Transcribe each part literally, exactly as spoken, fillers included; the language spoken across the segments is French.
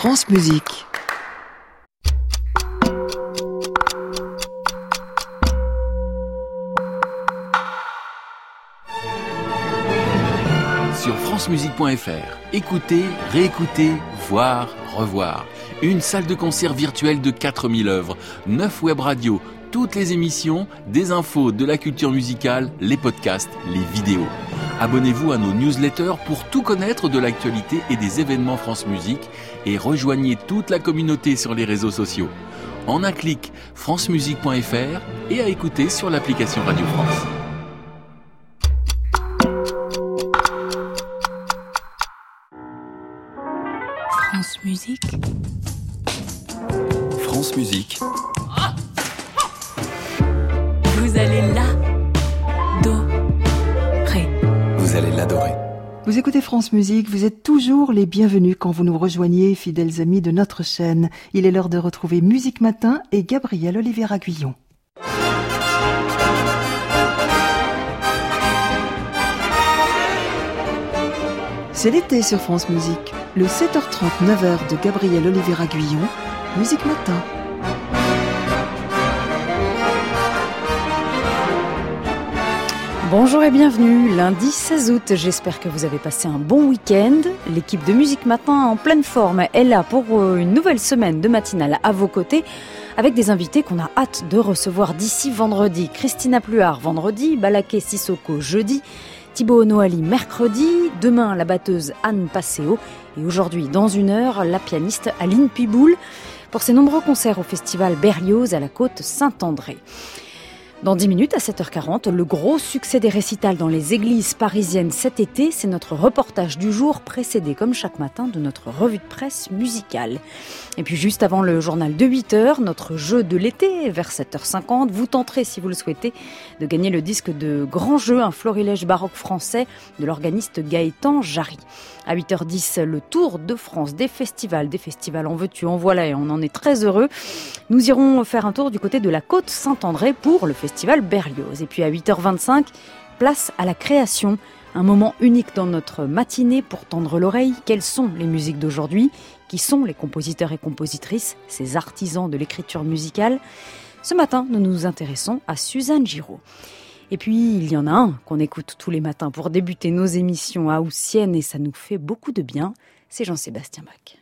France Musique. Sur francemusique point f r, écoutez, réécoutez, voir, revoir. Une salle de concert virtuelle de quatre mille œuvres, neuf web radios, toutes les émissions, des infos, de la culture musicale, les podcasts, les vidéos. Abonnez-vous à nos newsletters pour tout connaître de l'actualité et des événements France Musique et rejoignez toute la communauté sur les réseaux sociaux. En un clic, francemusique point f r et à écouter sur l'application Radio France. France Musique. France Musique. Vous allez l'adorer. Vous allez l'adorer. Vous écoutez France Musique, vous êtes toujours les bienvenus quand vous nous rejoignez, fidèles amis de notre chaîne. Il est l'heure de retrouver Musique Matin et Gabriel Oliveira-Guyon. C'est l'été sur France Musique. Le sept heures trente, neuf heures de Gabriel Oliveira-Guyon, Musique Matin. Bonjour et bienvenue, lundi seize août, j'espère que vous avez passé un bon week-end. L'équipe de Musique Matin en pleine forme est là pour une nouvelle semaine de matinale à vos côtés, avec des invités qu'on a hâte de recevoir d'ici vendredi. Christina Pluart vendredi, Balaké Sissoko jeudi, Thibaut Onoali mercredi, demain la batteuse Anne Passeo et aujourd'hui dans une heure la pianiste Aline Piboul pour ses nombreux concerts au festival Berlioz à la côte Saint-André. Dans dix minutes, à sept heures quarante, le gros succès des récitals dans les églises parisiennes cet été, c'est notre reportage du jour, précédé comme chaque matin de notre revue de presse musicale. Et puis juste avant le journal de huit heures, notre jeu de l'été, vers sept heures cinquante, vous tenterez, si vous le souhaitez, de gagner le disque de Grand Jeu, un florilège baroque français de l'organiste Gaëtan Jarry. À huit heures dix, le tour de France des festivals, des festivals en veux-tu, en voilà, et on en est très heureux. Nous irons faire un tour du côté de la côte Saint-André pour le festival Berlioz. Et puis à huit heures vingt-cinq, place à la création, un moment unique dans notre matinée pour tendre l'oreille. Quelles sont les musiques d'aujourd'hui ? Qui sont les compositeurs et compositrices, ces artisans de l'écriture musicale ? Ce matin, nous nous intéressons à Suzanne Giraud. Et puis, il y en a un qu'on écoute tous les matins pour débuter nos émissions haussiennes et ça nous fait beaucoup de bien, c'est Jean-Sébastien Bach.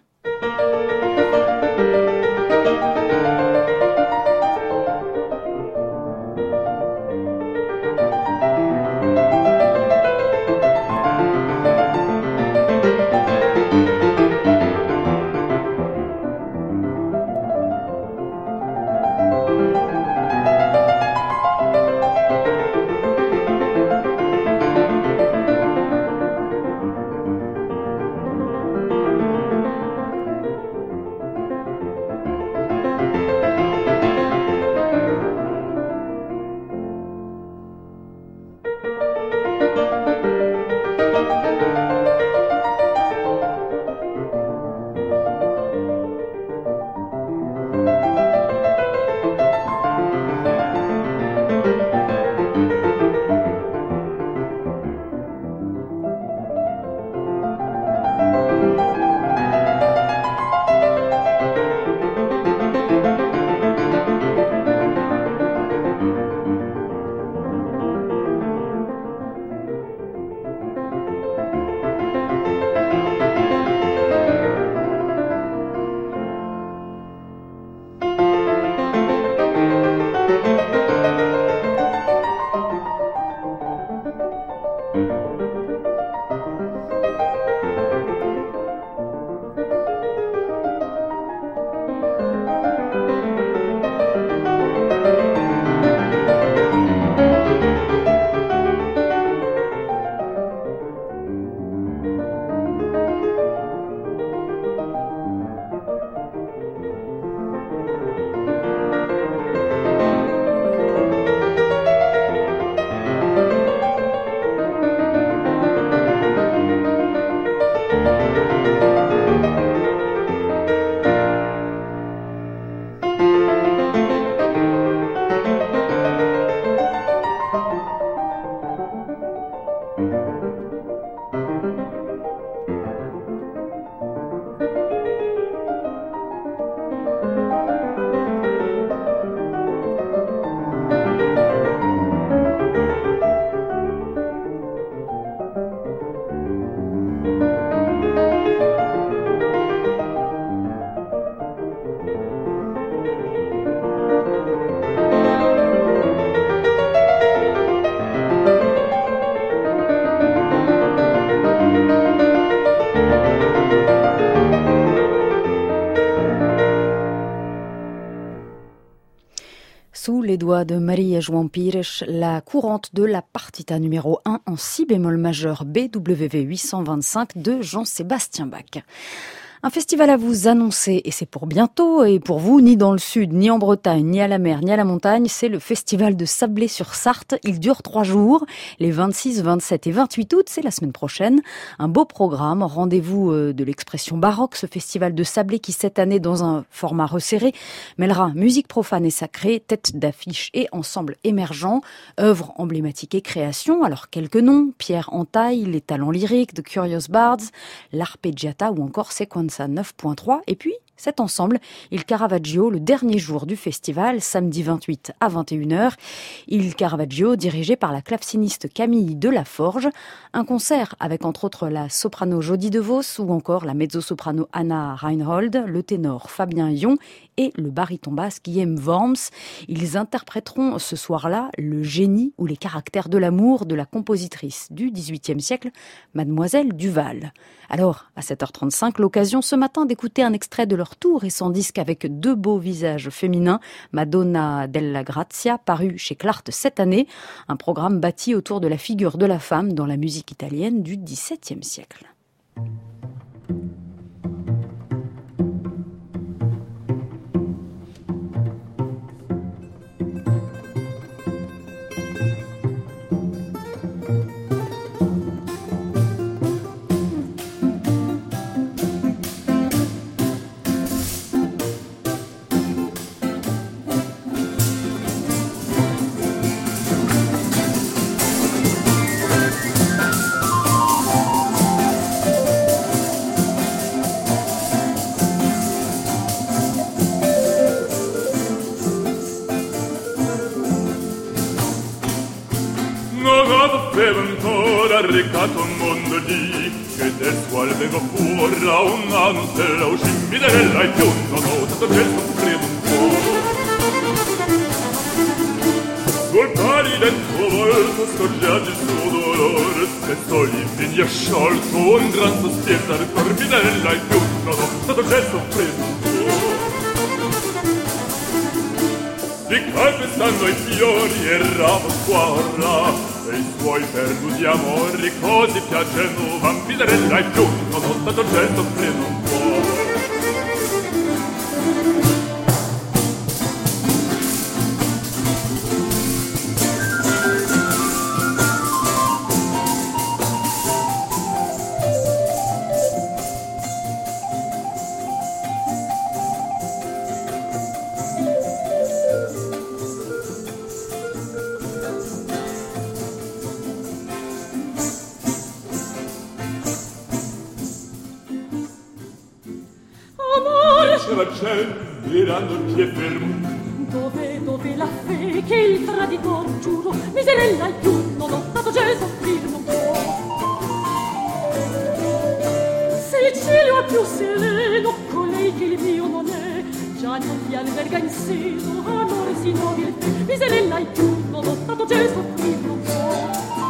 doigts de Maria João Pires, la courante de la partita numéro un en si bémol majeur B W V huit cent vingt-cinq de Jean-Sébastien Bach. Un festival à vous annoncer, et c'est pour bientôt, et pour vous, ni dans le sud, ni en Bretagne, ni à la mer, ni à la montagne, c'est le festival de Sablé-sur-Sarthe. Il dure trois jours, les vingt-six, vingt-sept et vingt-huit août, c'est la semaine prochaine. Un beau programme, rendez-vous de l'expression baroque, ce festival de Sablé qui, cette année, dans un format resserré, mêlera musique profane et sacrée, tête d'affiche et ensemble émergent, œuvres emblématiques et créations. Alors, quelques noms, Pierre Entaille, les talents lyriques, The Curious Bards, l'Arpeggiata ou encore Sequenza neuf point trois, et puis cet ensemble, Il Caravaggio, le dernier jour du festival, samedi vingt-huit à vingt et une heures. Il Caravaggio, dirigé par la claveciniste Camille Delaforge. Un concert avec entre autres la soprano Jodie DeVos ou encore la mezzo-soprano Anna Reinhold, le ténor Fabien Yon et le baryton basse Guillaume Worms. Ils interpréteront ce soir-là le génie ou les caractères de l'amour de la compositrice du dix-huitième siècle, Mademoiselle Duval. Alors, à sept heures trente-cinq, l'occasion ce matin d'écouter un extrait de leur tout récent disque avec deux beaux visages féminins, Madonna della Grazia, paru chez Clart cette année, un programme bâti autour de la figure de la femme dans la musique italienne du dix-septième siècle. Recato un mondo di che del suo vengo furra una notella uscimmi della e più non ho tanto che soffrire un po' sul palido tuo volto scorgiato il suo dolore spesso gli impegni sciolto un gran sospiro dal corpi della e più non ho tanto che soffrire un po' di calpestando i fiori e ramo squarra e i suoi perduti amori così piacciono vampirella e più non ho stato gesto prendo un po' mirando il pie fermo dove dove la fe che il traditor giuro miserella il più non ho stato già soffrire non può se il cielo è più sereno colei che il mio non è già non vi alberga in seno amore si nobile miserella il più non ho stato già soffrire non può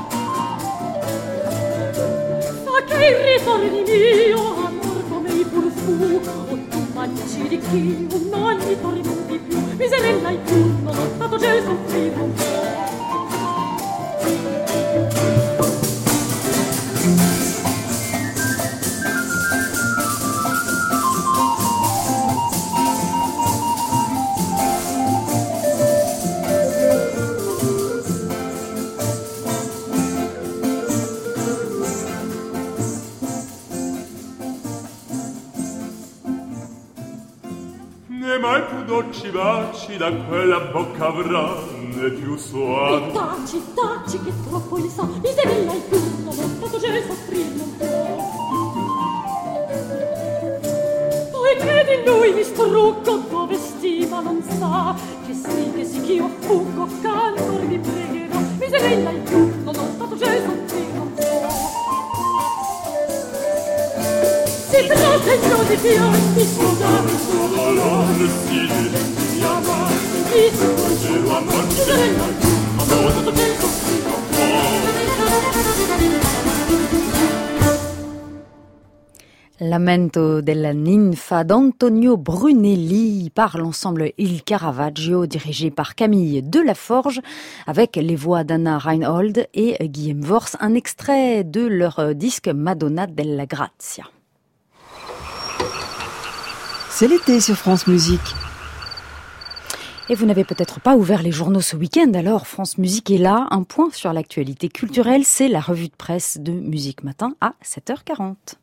fa che il ritorni mio amor come i pur fu manci di chi non mi tormenti più miserella il più non ho stato già soffrire un po' mai più dolci baci da quella bocca avrà né più suave e taci, taci che troppo il so miserella il più non ho stato già soffrire un po' poi che di lui mi strucco dove stima non sa che sì, che sì che io fuggo cantor mi pregherò miserella il più non ho stato già soffrire un po' si tratta il mio di pianti scusami solo dolore si mi amare mi scorgevo amor miserella il più non ho stato già soffrire un po' Lamento della ninfa d'Antonio Brunelli par l'ensemble Il Caravaggio dirigé par Camille Delaforge avec les voix d'Anna Reinhold et Guillaume Wors, un extrait de leur disque Madonna della Grazia. C'est l'été sur France Musique. Et vous n'avez peut-être pas ouvert les journaux ce week-end, alors France Musique est là. Un point sur l'actualité culturelle, c'est la revue de presse de Musique Matin à sept heures quarante.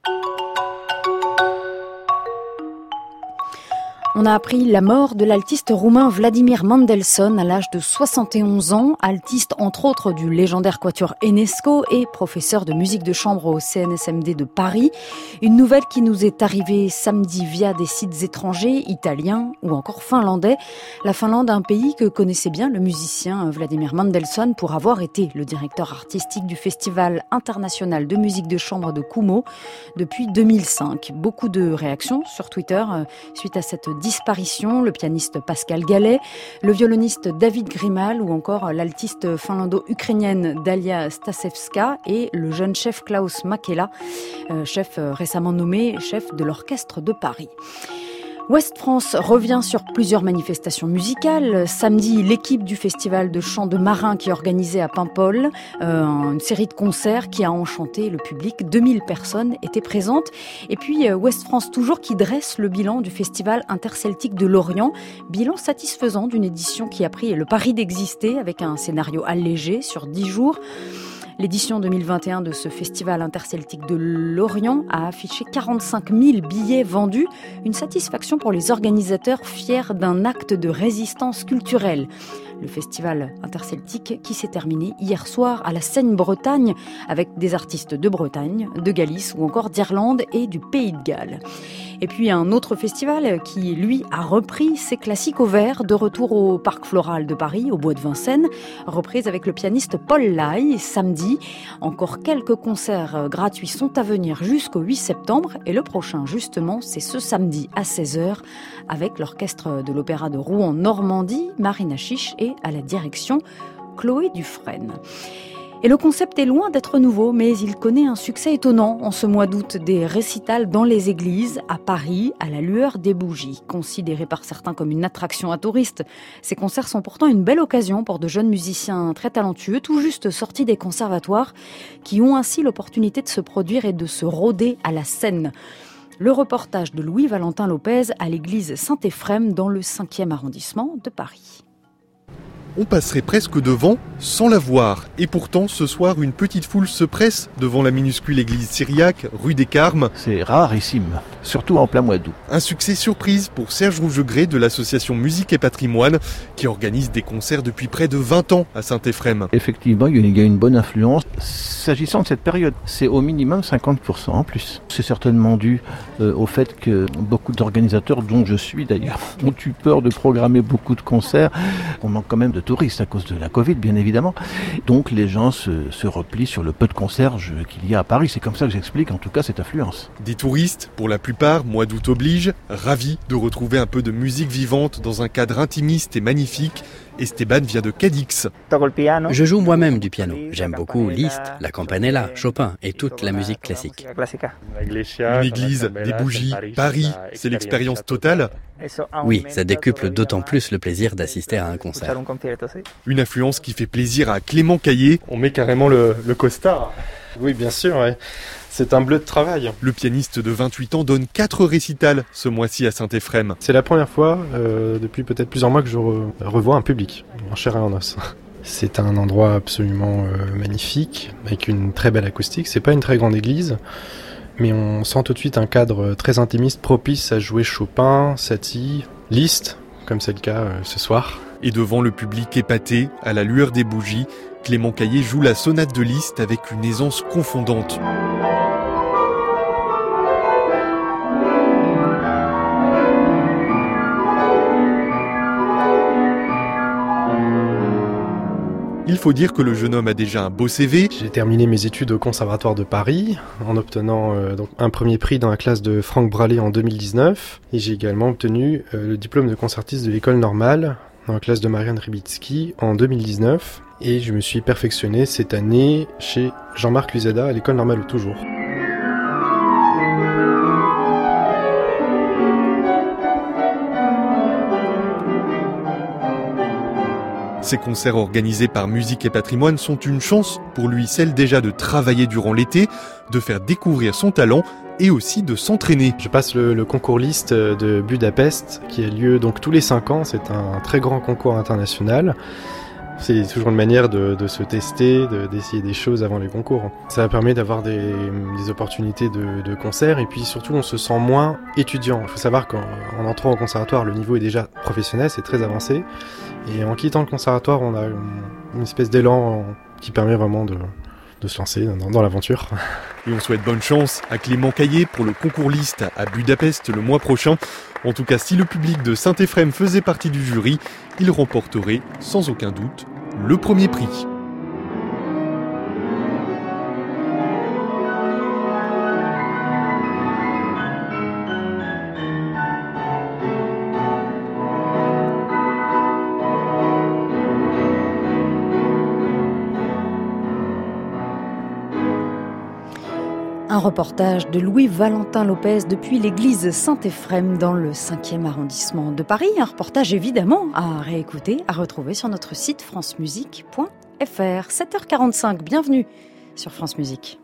On a appris la mort de l'altiste roumain Vladimir Mendelssohn à l'âge de soixante et onze ans, altiste entre autres du légendaire quatuor Enesco et professeur de musique de chambre au C N S M D de Paris. Une nouvelle qui nous est arrivée samedi via des sites étrangers, italiens ou encore finlandais. La Finlande, un pays que connaissait bien le musicien Vladimir Mendelssohn pour avoir été le directeur artistique du Festival international de musique de chambre de Kumo depuis deux mille cinq. Beaucoup de réactions sur Twitter suite à cette disparition, le pianiste Pascal Gallet, le violoniste David Grimal ou encore l'altiste finlando-ukrainienne Dalia Stasevska et le jeune chef Klaus Makela, chef récemment nommé chef de l'orchestre de Paris. Ouest France revient sur plusieurs manifestations musicales. Samedi, l'équipe du festival de chant de Marin qui organisait à Paimpol euh, une série de concerts qui a enchanté le public. deux mille personnes étaient présentes. Et puis euh, Ouest France toujours qui dresse le bilan du festival interceltique de Lorient. Bilan satisfaisant d'une édition qui a pris le pari d'exister avec un scénario allégé sur dix jours. L'édition deux mille vingt et un de ce festival interceltique de Lorient a affiché quarante-cinq mille billets vendus, une satisfaction pour les organisateurs fiers d'un acte de résistance culturelle. Le festival interceltique qui s'est terminé hier soir à la Seine-Bretagne avec des artistes de Bretagne, de Galice ou encore d'Irlande et du Pays de Galles. Et puis un autre festival qui, lui, a repris ses classiques au vert, de retour au Parc Floral de Paris, au Bois de Vincennes, reprise avec le pianiste Paul Lai, samedi. Encore quelques concerts gratuits sont à venir jusqu'au huit septembre et le prochain, justement, c'est ce samedi à seize heures avec l'orchestre de l'Opéra de Rouen Normandie, Marina Chiche et à la direction Chloé Dufresne. Et le concept est loin d'être nouveau, mais il connaît un succès étonnant en ce mois d'août. Des récitals dans les églises, à Paris, à la lueur des bougies. Considérés par certains comme une attraction à touristes, ces concerts sont pourtant une belle occasion pour de jeunes musiciens très talentueux, tout juste sortis des conservatoires, qui ont ainsi l'opportunité de se produire et de se rôder à la scène. Le reportage de Louis-Valentin Lopez à l'église Saint-Éphrem dans le cinquième arrondissement de Paris. On passerait presque devant sans la voir. Et pourtant, ce soir, une petite foule se presse devant la minuscule église syriaque, rue des Carmes. C'est rarissime, surtout en plein mois d'août. Un succès surprise pour Serge Rougegré de l'association Musique et Patrimoine, qui organise des concerts depuis près de vingt ans à Saint-Éphrem. Effectivement, il y a une bonne influence. S'agissant de cette période, c'est au minimum cinquante pour cent en plus. C'est certainement dû euh, au fait que beaucoup d'organisateurs, dont je suis d'ailleurs, ont eu peur de programmer beaucoup de concerts. On manque quand même de touristes à cause de la Covid, bien évidemment. Donc les gens se, se replient sur le peu de concerts qu'il y a à Paris. C'est comme ça que j'explique en tout cas cette affluence. Des touristes, pour la plupart, mois d'août oblige, ravis de retrouver un peu de musique vivante dans un cadre intimiste et magnifique. Esteban vient de Cadix. Je joue moi-même du piano. J'aime beaucoup Liszt, la Campanella, Chopin et toute la musique classique. Une église, des bougies, Paris, c'est l'expérience totale. Oui, ça décuple d'autant plus le plaisir d'assister à un concert. Une influence qui fait plaisir à Clément Caillé. On met carrément le, le costard. Oui, bien sûr, ouais. C'est un bleu de travail. Le pianiste de vingt-huit ans donne quatre récitals ce mois-ci à Saint-Éphrem. C'est la première fois, euh, depuis peut-être plusieurs mois, que je re- revois un public, en chair et en os. C'est un endroit absolument euh, magnifique, avec une très belle acoustique. C'est pas une très grande église, mais on sent tout de suite un cadre très intimiste, propice à jouer Chopin, Satie, Liszt, comme c'est le cas euh, ce soir. Et devant le public épaté, à la lueur des bougies, Clément Caillé joue la sonate de Liszt avec une aisance confondante. Il faut dire que le jeune homme a déjà un beau C V. J'ai terminé mes études au Conservatoire de Paris en obtenant euh, donc un premier prix dans la classe de Franck Bralé en deux mille dix-neuf. Et j'ai également obtenu euh, le diplôme de concertiste de l'école normale dans la classe de Marianne Ribitsky en deux mille dix-neuf. Et je me suis perfectionné cette année chez Jean-Marc Luzada à l'école normale toujours. Ces concerts organisés par Musique et Patrimoine sont une chance pour lui, celle déjà de travailler durant l'été, de faire découvrir son talent et aussi de s'entraîner. Je passe le, le concours liste de Budapest qui a lieu donc tous les cinq ans. C'est un très grand concours international. C'est toujours une manière de, de se tester, de, d'essayer des choses avant les concours. Ça permet d'avoir des, des opportunités de, de concert et puis surtout on se sent moins étudiant. Il faut savoir qu'en en entrant au conservatoire, le niveau est déjà professionnel, c'est très avancé. Et en quittant le conservatoire, on a une, une espèce d'élan qui permet vraiment de, de se lancer dans, dans l'aventure. Et on souhaite bonne chance à Clément Caillé pour le concours liste à Budapest le mois prochain. En tout cas, si le public de Saint-Éphrem faisait partie du jury, il remporterait sans aucun doute le premier prix. Un reportage de Louis-Valentin Lopez depuis l'église Saint-Éphrem dans le cinquième arrondissement de Paris. Un reportage évidemment à réécouter, à retrouver sur notre site francemusique point f r. sept heures quarante-cinq, bienvenue sur France Musique.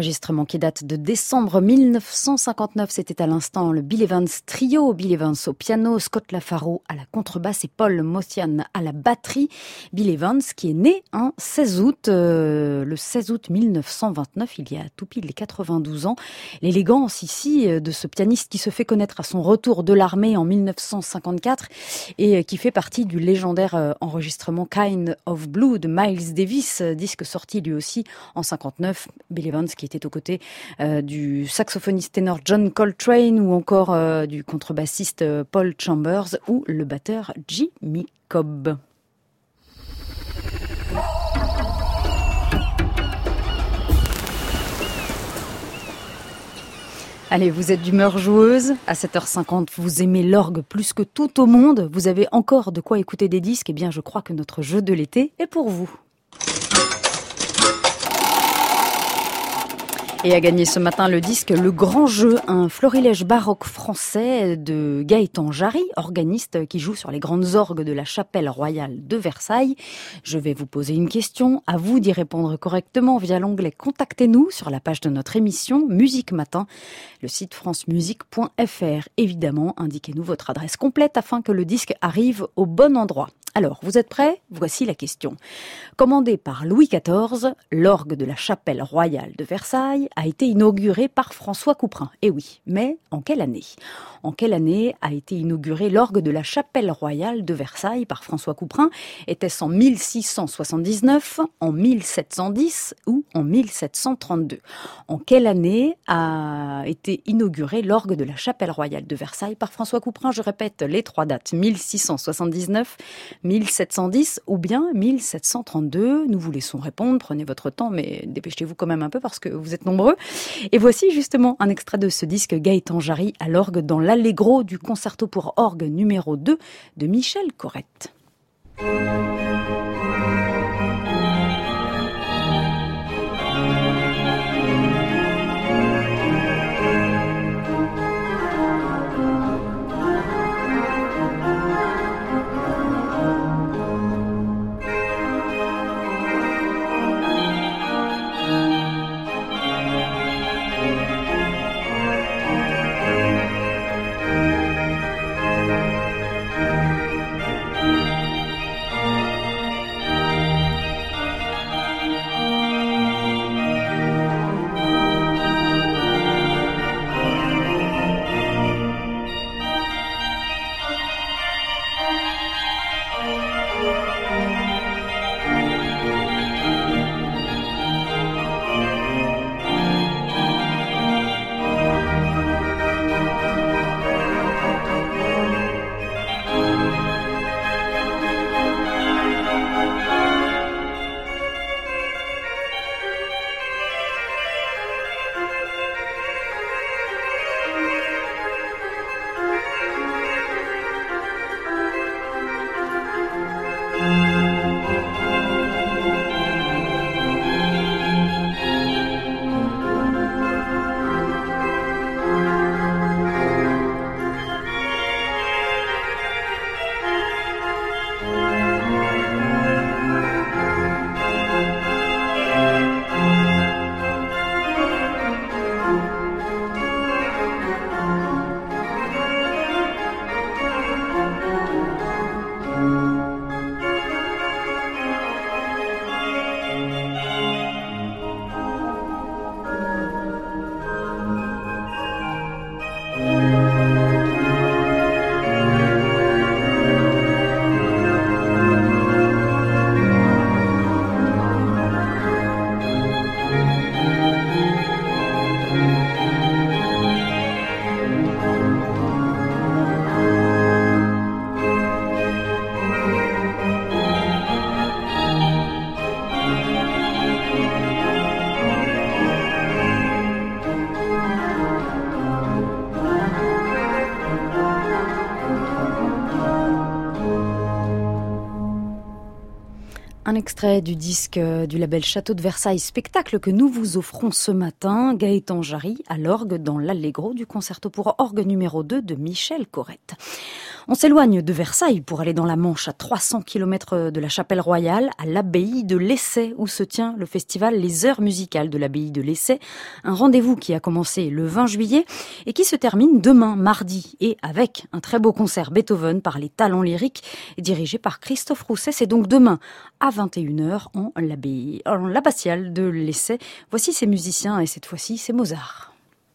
enregistrement qui date de décembre mille neuf cent cinquante-neuf. C'était à l'instant le Bill Evans Trio. Bill Evans au piano, Scott Lafaro à la contrebasse et Paul Motian à la batterie. Bill Evans qui est né un seize août, euh, le seize août mille neuf cent vingt-neuf, il y a tout pile quatre-vingt-douze ans. L'élégance ici de ce pianiste qui se fait connaître à son retour de l'armée en mille neuf cent cinquante-quatre et qui fait partie du légendaire enregistrement Kind of Blue de Miles Davis, disque sorti lui aussi en cinquante-neuf. Bill Evans qui était aux côtés euh, du saxophoniste ténor John Coltrane ou encore euh, du contrebassiste Paul Chambers ou le batteur Jimmy Cobb. Allez, vous êtes d'humeur joueuse. À sept heures cinquante, vous aimez l'orgue plus que tout au monde. Vous avez encore de quoi écouter des disques. Eh bien, je crois que notre jeu de l'été est pour vous. Et a gagné ce matin le disque Le Grand Jeu, un florilège baroque français de Gaëtan Jarry, organiste qui joue sur les grandes orgues de la chapelle royale de Versailles. Je vais vous poser une question, à vous d'y répondre correctement via l'onglet Contactez-nous sur la page de notre émission Musique Matin, le site francemusique point f r. Évidemment, indiquez-nous votre adresse complète afin que le disque arrive au bon endroit. Alors, vous êtes prêts ? Voici la question. Commandé par Louis quatorze, l'orgue de la chapelle royale de Versailles a été inauguré par François Couperin. Eh oui, mais en quelle année ? En quelle année a été inauguré l'orgue de la chapelle royale de Versailles par François Couperin ? Était-ce en mille six cent soixante-dix-neuf, en mille sept cent dix ou en mille sept cent trente-deux ? En quelle année a été inauguré l'orgue de la chapelle royale de Versailles par François Couperin ? Je répète les trois dates, mille six cent soixante-dix-neuf, mille sept cent dix ou bien mille sept cent trente-deux. Nous vous laissons répondre, prenez votre temps, mais dépêchez-vous quand même un peu parce que vous êtes nombreux. Et voici justement un extrait de ce disque Gaëtan Jarry à l'orgue dans l'Allegro du concerto pour orgue numéro deux de Michel Corrette. Un extrait du disque du label Château de Versailles, spectacle que nous vous offrons ce matin, Gaëtan Jarry à l'orgue dans l'Allegro du concerto pour orgue numéro deux de Michel Corrette. On s'éloigne de Versailles pour aller dans la Manche, à trois cents kilomètres de la Chapelle Royale, à l'abbaye de Lessay, où se tient le festival Les Heures Musicales de l'abbaye de Lessay. Un rendez-vous qui a commencé le vingt juillet et qui se termine demain, mardi, et avec un très beau concert Beethoven par les talents lyriques, dirigé par Christophe Rousset. C'est donc demain à vingt et une heures en l'abbaye, en l'abbatiale de Lessay. Voici ces musiciens et cette fois-ci c'est Mozart.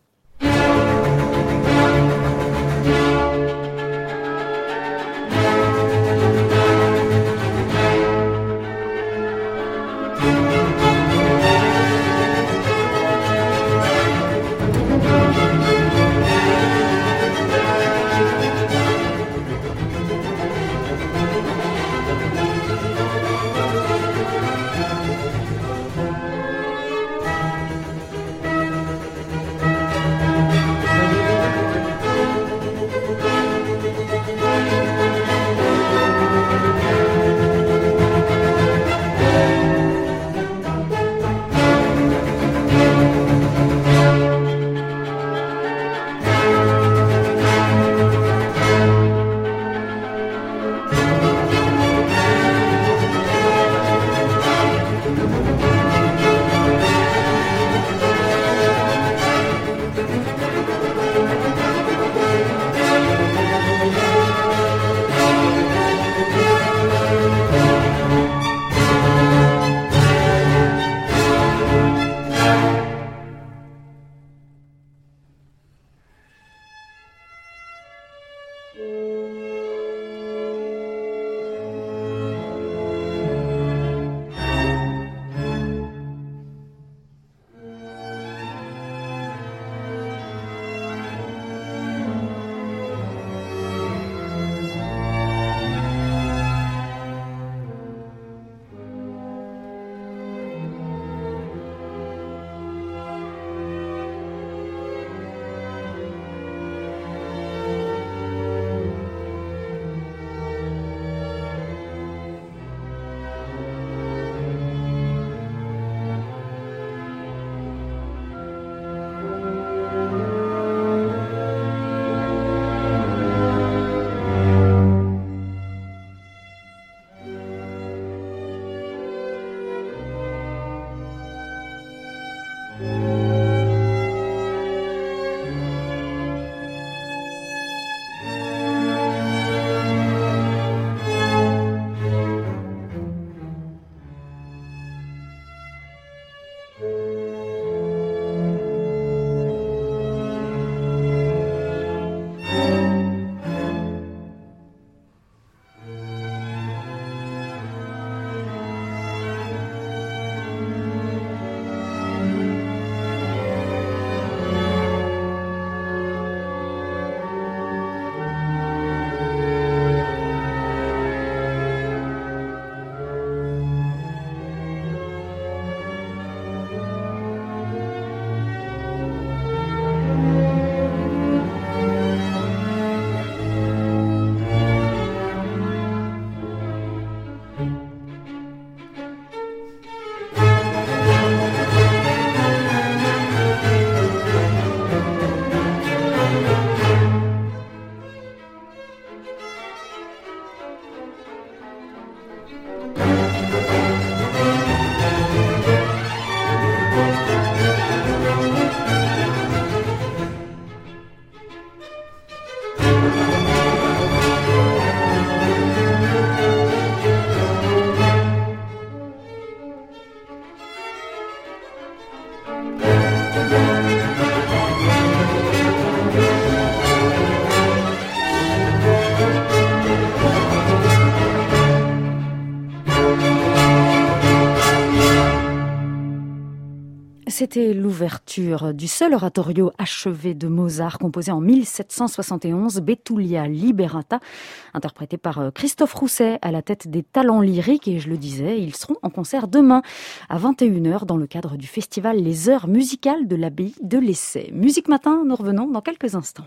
C'était l'ouverture du seul oratorio achevé de Mozart, composé en mille sept cent soixante et onze, Betulia Liberata, interprété par Christophe Rousset à la tête des talents lyriques. Et je le disais, ils seront en concert demain à vingt et une heures dans le cadre du festival Les Heures Musicales de l'abbaye de Lessay. Musique Matin, nous revenons dans quelques instants.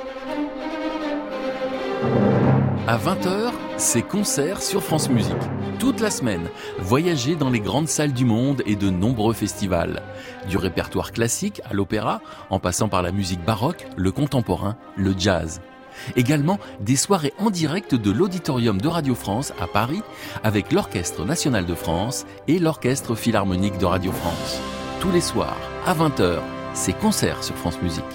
À vingt heures, c'est concert sur France Musique. Toute la semaine, voyagez dans les grandes salles du monde et de nombreux festivals. Du répertoire classique à l'opéra, en passant par la musique baroque, le contemporain, le jazz. Également des soirées en direct de l'Auditorium de Radio France à Paris avec l'Orchestre National de France et l'Orchestre Philharmonique de Radio France. Tous les soirs, à vingt heures, c'est concert sur France Musique.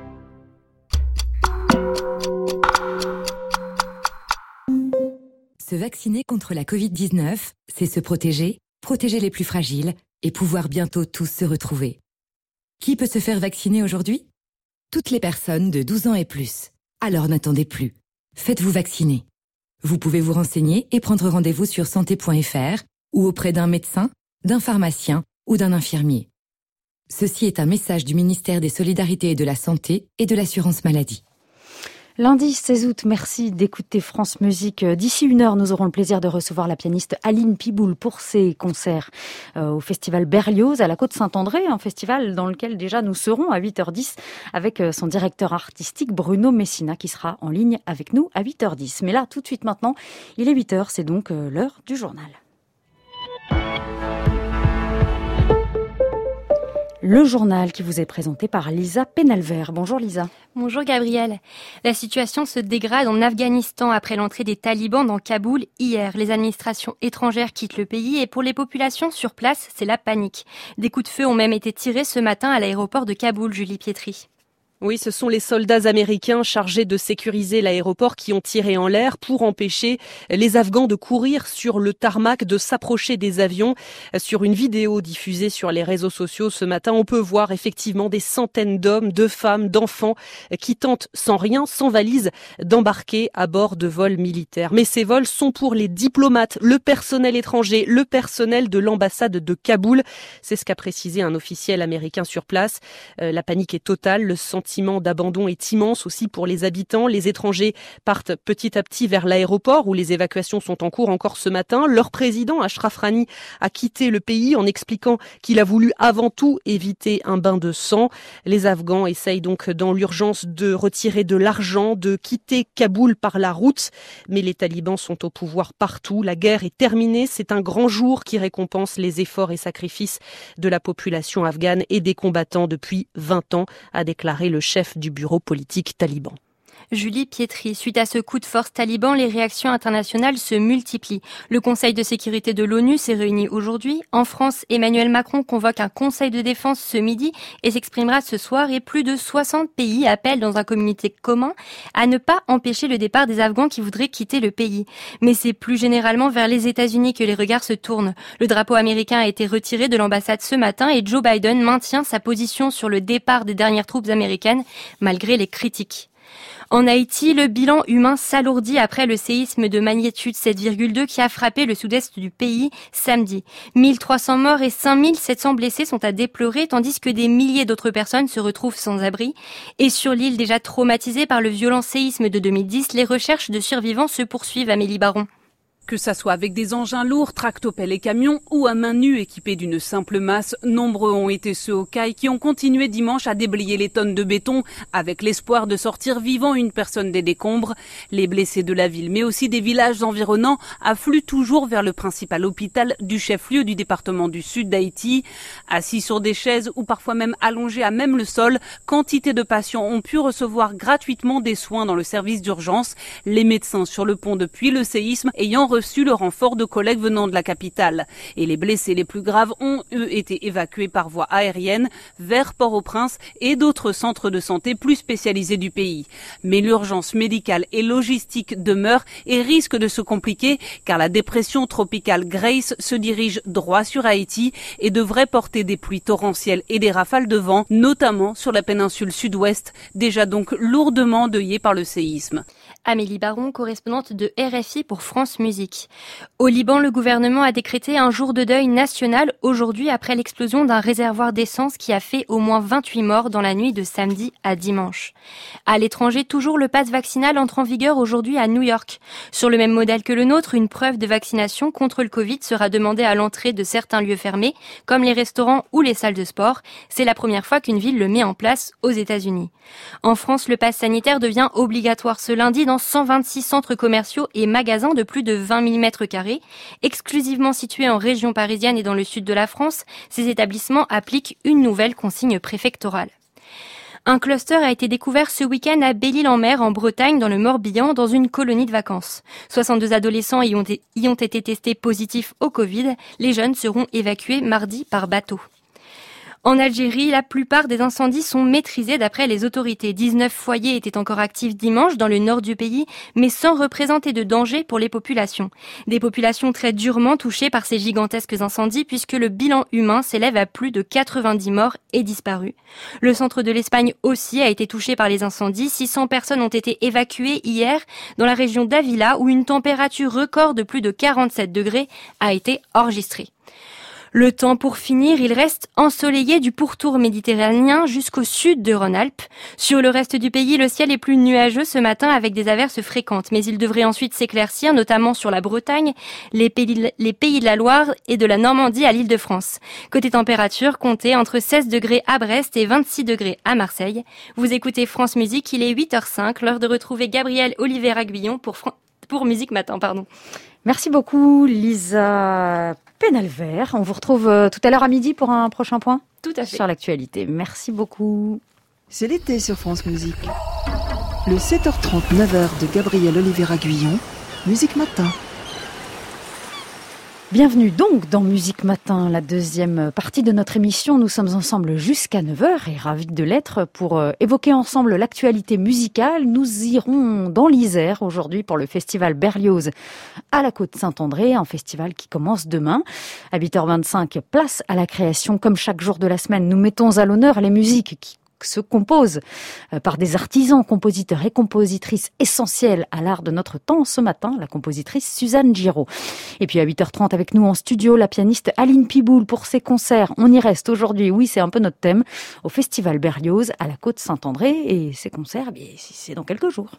Se vacciner contre la covid dix-neuf, c'est se protéger, protéger les plus fragiles et pouvoir bientôt tous se retrouver. Qui peut se faire vacciner aujourd'hui ? Toutes les personnes de douze ans et plus. Alors n'attendez plus. Faites-vous vacciner. Vous pouvez vous renseigner et prendre rendez-vous sur santé point f r ou auprès d'un médecin, d'un pharmacien ou d'un infirmier. Ceci est un message du ministère des Solidarités et de la Santé et de l'Assurance Maladie. Lundi seize août, merci d'écouter France Musique. D'ici une heure, nous aurons le plaisir de recevoir la pianiste Aline Piboul pour ses concerts euh, au festival Berlioz à la Côte-Saint-André, un festival dans lequel déjà nous serons à huit heures dix avec son directeur artistique Bruno Messina qui sera en ligne avec nous à huit heures dix. Mais là, tout de suite maintenant, il est huit heures, c'est donc euh, l'heure du journal. Le journal qui vous est présenté par Lisa Penalver. Bonjour Lisa. Bonjour Gabrielle. La situation se dégrade en Afghanistan après l'entrée des talibans dans Kaboul hier. Les administrations étrangères quittent le pays et pour les populations sur place, c'est la panique. Des coups de feu ont même été tirés ce matin à l'aéroport de Kaboul, Julie Pietri. Oui, ce sont les soldats américains chargés de sécuriser l'aéroport qui ont tiré en l'air pour empêcher les Afghans de courir sur le tarmac, de s'approcher des avions. Sur une vidéo diffusée sur les réseaux sociaux ce matin, on peut voir effectivement des centaines d'hommes, de femmes, d'enfants qui tentent sans rien, sans valise, d'embarquer à bord de vols militaires. Mais ces vols sont pour les diplomates, le personnel étranger, le personnel de l'ambassade de Kaboul. C'est ce qu'a précisé un officiel américain sur place. Euh, la panique est totale, le sentiment Le sentiment d'abandon est immense aussi pour les habitants. Les étrangers partent petit à petit vers l'aéroport où les évacuations sont en cours encore ce matin. Leur président, Ashraf Ghani, a quitté le pays en expliquant qu'il a voulu avant tout éviter un bain de sang. Les Afghans essayent donc dans l'urgence de retirer de l'argent, de quitter Kaboul par la route. Mais les talibans sont au pouvoir partout. La guerre est terminée. C'est un grand jour qui récompense les efforts et sacrifices de la population afghane et des combattants depuis vingt ans, a déclaré le le chef du bureau politique taliban. Julie Pietri. Suite à ce coup de force taliban, les réactions internationales se multiplient. Le Conseil de sécurité de l'ONU s'est réuni aujourd'hui. En France, Emmanuel Macron convoque un conseil de défense ce midi et s'exprimera ce soir. Et plus de soixante pays appellent dans un communiqué commun à ne pas empêcher le départ des Afghans qui voudraient quitter le pays. Mais c'est plus généralement vers les États-Unis que les regards se tournent. Le drapeau américain a été retiré de l'ambassade ce matin et Joe Biden maintient sa position sur le départ des dernières troupes américaines malgré les critiques. En Haïti, le bilan humain s'alourdit après le séisme de magnitude sept virgule deux qui a frappé le sud-est du pays samedi. mille trois cents morts et cinq mille sept cents blessés sont à déplorer, tandis que des milliers d'autres personnes se retrouvent sans abri. Et sur l'île déjà traumatisée par le violent séisme de deux mille dix, les recherches de survivants se poursuivent. Amélie Baron. Que ça soit avec des engins lourds, tractopelles et camions ou à main nue équipés d'une simple masse, nombreux ont été ceux au C A I qui ont continué dimanche à déblayer les tonnes de béton avec l'espoir de sortir vivant une personne des décombres. Les blessés de la ville mais aussi des villages environnants affluent toujours vers le principal hôpital du chef-lieu du département du sud d'Haïti. Assis sur des chaises ou parfois même allongés à même le sol, quantité de patients ont pu recevoir gratuitement des soins dans le service d'urgence. Les médecins sur le pont depuis le séisme ayant reçu le renfort de collègues venant de la capitale. Et les blessés les plus graves ont, eux, été évacués par voie aérienne vers Port-au-Prince et d'autres centres de santé plus spécialisés du pays. Mais l'urgence médicale et logistique demeure et risque de se compliquer car la dépression tropicale Grace se dirige droit sur Haïti et devrait porter des pluies torrentielles et des rafales de vent, notamment sur la péninsule sud-ouest, déjà donc lourdement endeuillée par le séisme. Amélie Baron, correspondante de R F I pour France Musique. Au Liban, le gouvernement a décrété un jour de deuil national aujourd'hui après l'explosion d'un réservoir d'essence qui a fait au moins vingt-huit morts dans la nuit de samedi à dimanche. À l'étranger, toujours le pass vaccinal entre en vigueur aujourd'hui à New York. Sur le même modèle que le nôtre, une preuve de vaccination contre le Covid sera demandée à l'entrée de certains lieux fermés, comme les restaurants ou les salles de sport. C'est la première fois qu'une ville le met en place aux États-Unis. En France, le pass sanitaire devient obligatoire ce lundi dans comptant cent vingt-six centres commerciaux et magasins de plus de vingt mille mètres carrés. Exclusivement situés en région parisienne et dans le sud de la France, ces établissements appliquent une nouvelle consigne préfectorale. Un cluster a été découvert ce week-end à Belle-Île-en-Mer, en Bretagne, dans le Morbihan, dans une colonie de vacances. soixante-deux adolescents y ont, y ont été testés positifs au Covid. Les jeunes seront évacués mardi par bateau. En Algérie, la plupart des incendies sont maîtrisés d'après les autorités. dix-neuf foyers étaient encore actifs dimanche dans le nord du pays, mais sans représenter de danger pour les populations. Des populations très durement touchées par ces gigantesques incendies, puisque le bilan humain s'élève à plus de quatre-vingt-dix morts et disparus. Le centre de l'Espagne aussi a été touché par les incendies. six cents personnes ont été évacuées hier dans la région d'Avila, où une température record de plus de quarante-sept degrés a été enregistrée. Le temps pour finir, il reste ensoleillé du pourtour méditerranéen jusqu'au sud de Rhône-Alpes. Sur le reste du pays, le ciel est plus nuageux ce matin avec des averses fréquentes, mais il devrait ensuite s'éclaircir, notamment sur la Bretagne, les pays, les pays de la Loire et de la Normandie à l'Île-de-France. Côté température, comptez entre seize degrés à Brest et vingt-six degrés à Marseille. Vous écoutez France Musique, il est huit heures cinq, l'heure de retrouver Gabrielle Oliveira-Guillon pour, Fran- pour Musique Matin, pardon. Merci beaucoup, Lisa Penalver. On vous retrouve tout à l'heure à midi pour un prochain point Tout à fait. Sur l'actualité. Merci beaucoup. C'est l'été sur France Musique. Le sept heures trente, neuf heures de Gabrielle Oliveira-Guillon, Musique Matin. Bienvenue donc dans Musique Matin, la deuxième partie de notre émission. Nous sommes ensemble jusqu'à neuf heures et ravis de l'être pour évoquer ensemble l'actualité musicale. Nous irons dans l'Isère aujourd'hui pour le festival Berlioz à la Côte-Saint-André, un festival qui commence demain. À huit heures vingt-cinq, place à la création. Comme chaque jour de la semaine, nous mettons à l'honneur les musiques qui se compose par des artisans, compositeurs et compositrices essentiels à l'art de notre temps. Ce matin, la compositrice Suzanne Giraud. Et puis à huit heures trente avec nous en studio, la pianiste Aline Piboul pour ses concerts. On y reste aujourd'hui, oui, c'est un peu notre thème, au Festival Berlioz à la Côte-Saint-André. Et ces concerts, bien, c'est dans quelques jours.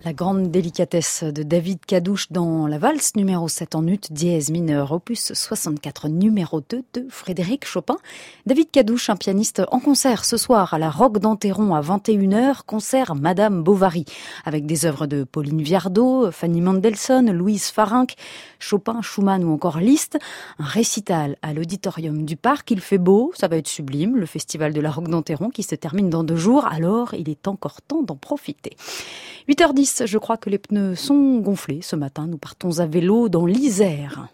La grande délicatesse de David Cadouche dans la valse numéro sept en ut dièse mineur, opus soixante-quatre numéro deux de Frédéric Chopin. David Cadouche, un pianiste en concert ce soir à la Roque d'Enterron à vingt et une heures, concert Madame Bovary, avec des œuvres de Pauline Viardot, Fanny Mendelssohn, Louise Farinck, Chopin, Schumann ou encore Liszt. Un récital à l'Auditorium du Parc. Il fait beau, ça va être sublime, le festival de la Roque d'Enterron qui se termine dans deux jours, alors il est encore temps d'en profiter. huit heures dix, je crois que les pneus sont gonflés. Ce matin, nous partons à vélo dans l'Isère.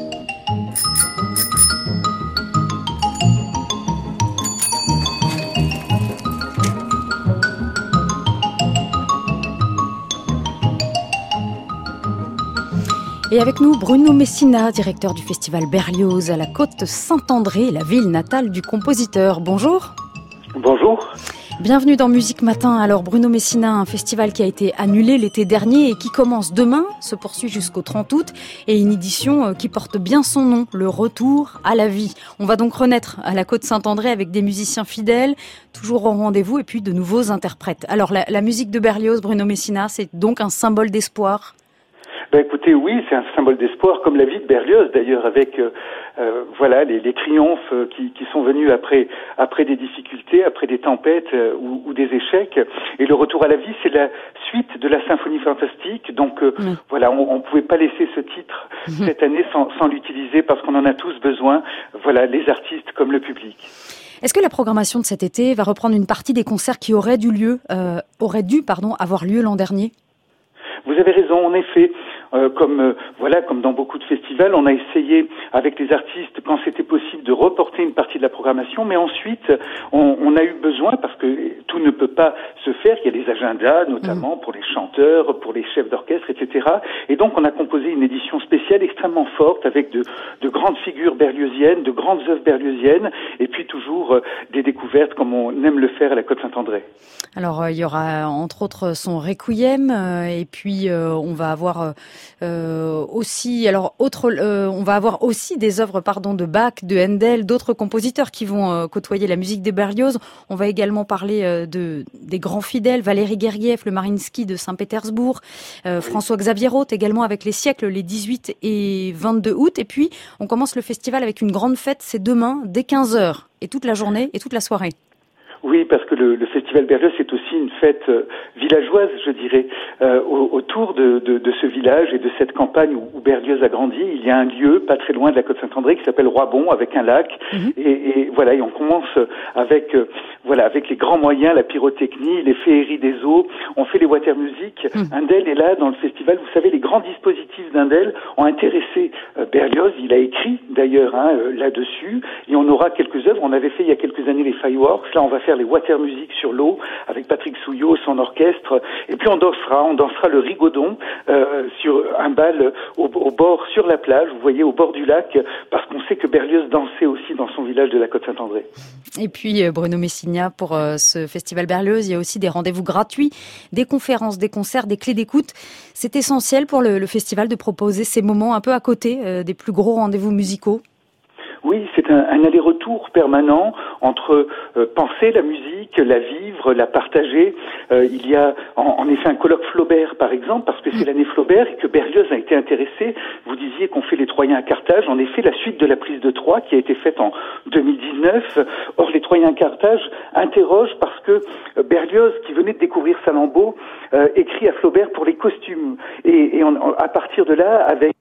Et avec nous, Bruno Messina, directeur du festival Berlioz à la Côte-Saint-André, la ville natale du compositeur. Bonjour. Bonjour. Bienvenue dans Musique Matin. Alors Bruno Messina, un festival qui a été annulé l'été dernier et qui commence demain, se poursuit jusqu'au trente août, et une édition qui porte bien son nom, le retour à la vie. On va donc renaître à la Côte-Saint-André avec des musiciens fidèles, toujours au rendez-vous, et puis de nouveaux interprètes. Alors la, la musique de Berlioz, Bruno Messina, c'est donc un symbole d'espoir? Ben écoutez, oui, c'est un symbole d'espoir, comme la vie de Berlioz d'ailleurs, avec euh, euh, voilà les, les triomphes qui, qui sont venus après après des difficultés, après des tempêtes euh, ou, ou des échecs. Et le retour à la vie, c'est la suite de la symphonie fantastique. Donc euh, mmh. voilà, on, on pouvait pas laisser ce titre mmh. cette année sans, sans l'utiliser parce qu'on en a tous besoin. Voilà, les artistes comme le public. Est-ce que la programmation de cet été va reprendre une partie des concerts qui auraient dû lieu, euh, auraient dû pardon avoir lieu l'an dernier? Vous avez raison, en effet. Euh, comme euh, voilà, comme dans beaucoup de festivals, on a essayé avec les artistes, quand c'était possible, de reporter une partie de la programmation, mais ensuite on, on a eu besoin, parce que tout ne peut pas se faire, il y a des agendas, notamment mmh. pour les chanteurs, pour les chefs d'orchestre, et cetera. Et donc on a composé une édition spéciale extrêmement forte avec de, de grandes figures berlioziennes, de grandes œuvres berlioziennes, et puis toujours euh, des découvertes comme on aime le faire à la Côte-Saint-André. Alors euh, il y aura entre autres son Requiem, euh, et puis euh, on va avoir euh, Euh, aussi, alors autre, euh, on va avoir aussi des œuvres, pardon, de Bach, de Handel, d'autres compositeurs qui vont euh, côtoyer la musique de Berlioz. On va également parler euh, de des grands fidèles, Valéry Gergiev, le Mariinsky de Saint-Pétersbourg, euh, François-Xavier Roth également avec les siècles, les dix-huit et vingt-deux août. Et puis on commence le festival avec une grande fête, c'est demain dès quinze heures et toute la journée et toute la soirée. Oui, parce que le, le festival Berlioz c'est aussi une fête euh, villageoise, je dirais. Euh, au, autour de, de, de ce village et de cette campagne où, où Berlioz a grandi, il y a un lieu pas très loin de la Côte-Saint-André qui s'appelle Roibon, avec un lac. Mmh. Et, et voilà, et on commence avec euh, voilà avec les grands moyens, la pyrotechnie, les féeries des eaux. On fait les water music. Mmh. Handel est là dans le festival. Vous savez, les grands dispositifs d'Handel ont intéressé euh, Berlioz. Il a écrit d'ailleurs hein, euh, là-dessus. Et on aura quelques œuvres. On avait fait il y a quelques années les fireworks. Là, on va faire les water music sur l'eau avec Patrick Souillot, son orchestre, et puis on dansera, on dansera le rigodon euh, sur un bal au, au bord, sur la plage, vous voyez, au bord du lac, parce qu'on sait que Berlioz dansait aussi dans son village de la Côte-Saint-André. Et puis Bruno Messina, pour euh, ce festival Berlioz, il y a aussi des rendez-vous gratuits, des conférences, des concerts, des clés d'écoute. C'est essentiel pour le, le festival de proposer ces moments un peu à côté euh, des plus gros rendez-vous musicaux. Oui, c'est un, un aller-retour permanent entre euh, penser la musique, la vivre, la partager. Euh, il y a en, en effet un colloque Flaubert, par exemple, parce que c'est l'année Flaubert et que Berlioz a été intéressé. Vous disiez qu'on fait les Troyens à Carthage. En effet, la suite de la prise de Troie qui a été faite en deux mille dix-neuf. Or, les Troyens à Carthage interrogent parce que Berlioz, qui venait de découvrir Salammbô, euh, écrit à Flaubert pour les costumes. Et, et on, à partir de là, avec...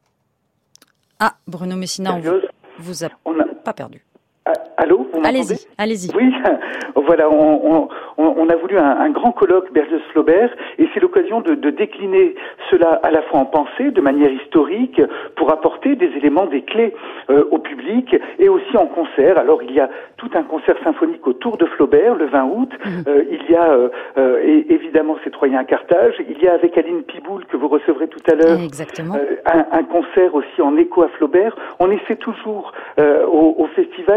Ah, Bruno Messina, Berlioz, on vous a on a... pas perdu. Allô, vous m'entendez ? Allez-y, allez-y. Oui, voilà, on, on, on a voulu un, un grand colloque Berlioz-Flaubert et c'est l'occasion de, de décliner cela à la fois en pensée, de manière historique, pour apporter des éléments, des clés euh, au public et aussi en concert. Alors il y a tout un concert symphonique autour de Flaubert le vingt août. Mmh. Euh, il y a euh, euh, et, évidemment ces Troyens à Carthage. Il y a avec Aline Piboul que vous recevrez tout à l'heure Exactement. Euh, un, un concert aussi en écho à Flaubert. On essaie toujours euh, au, au festival d'apporter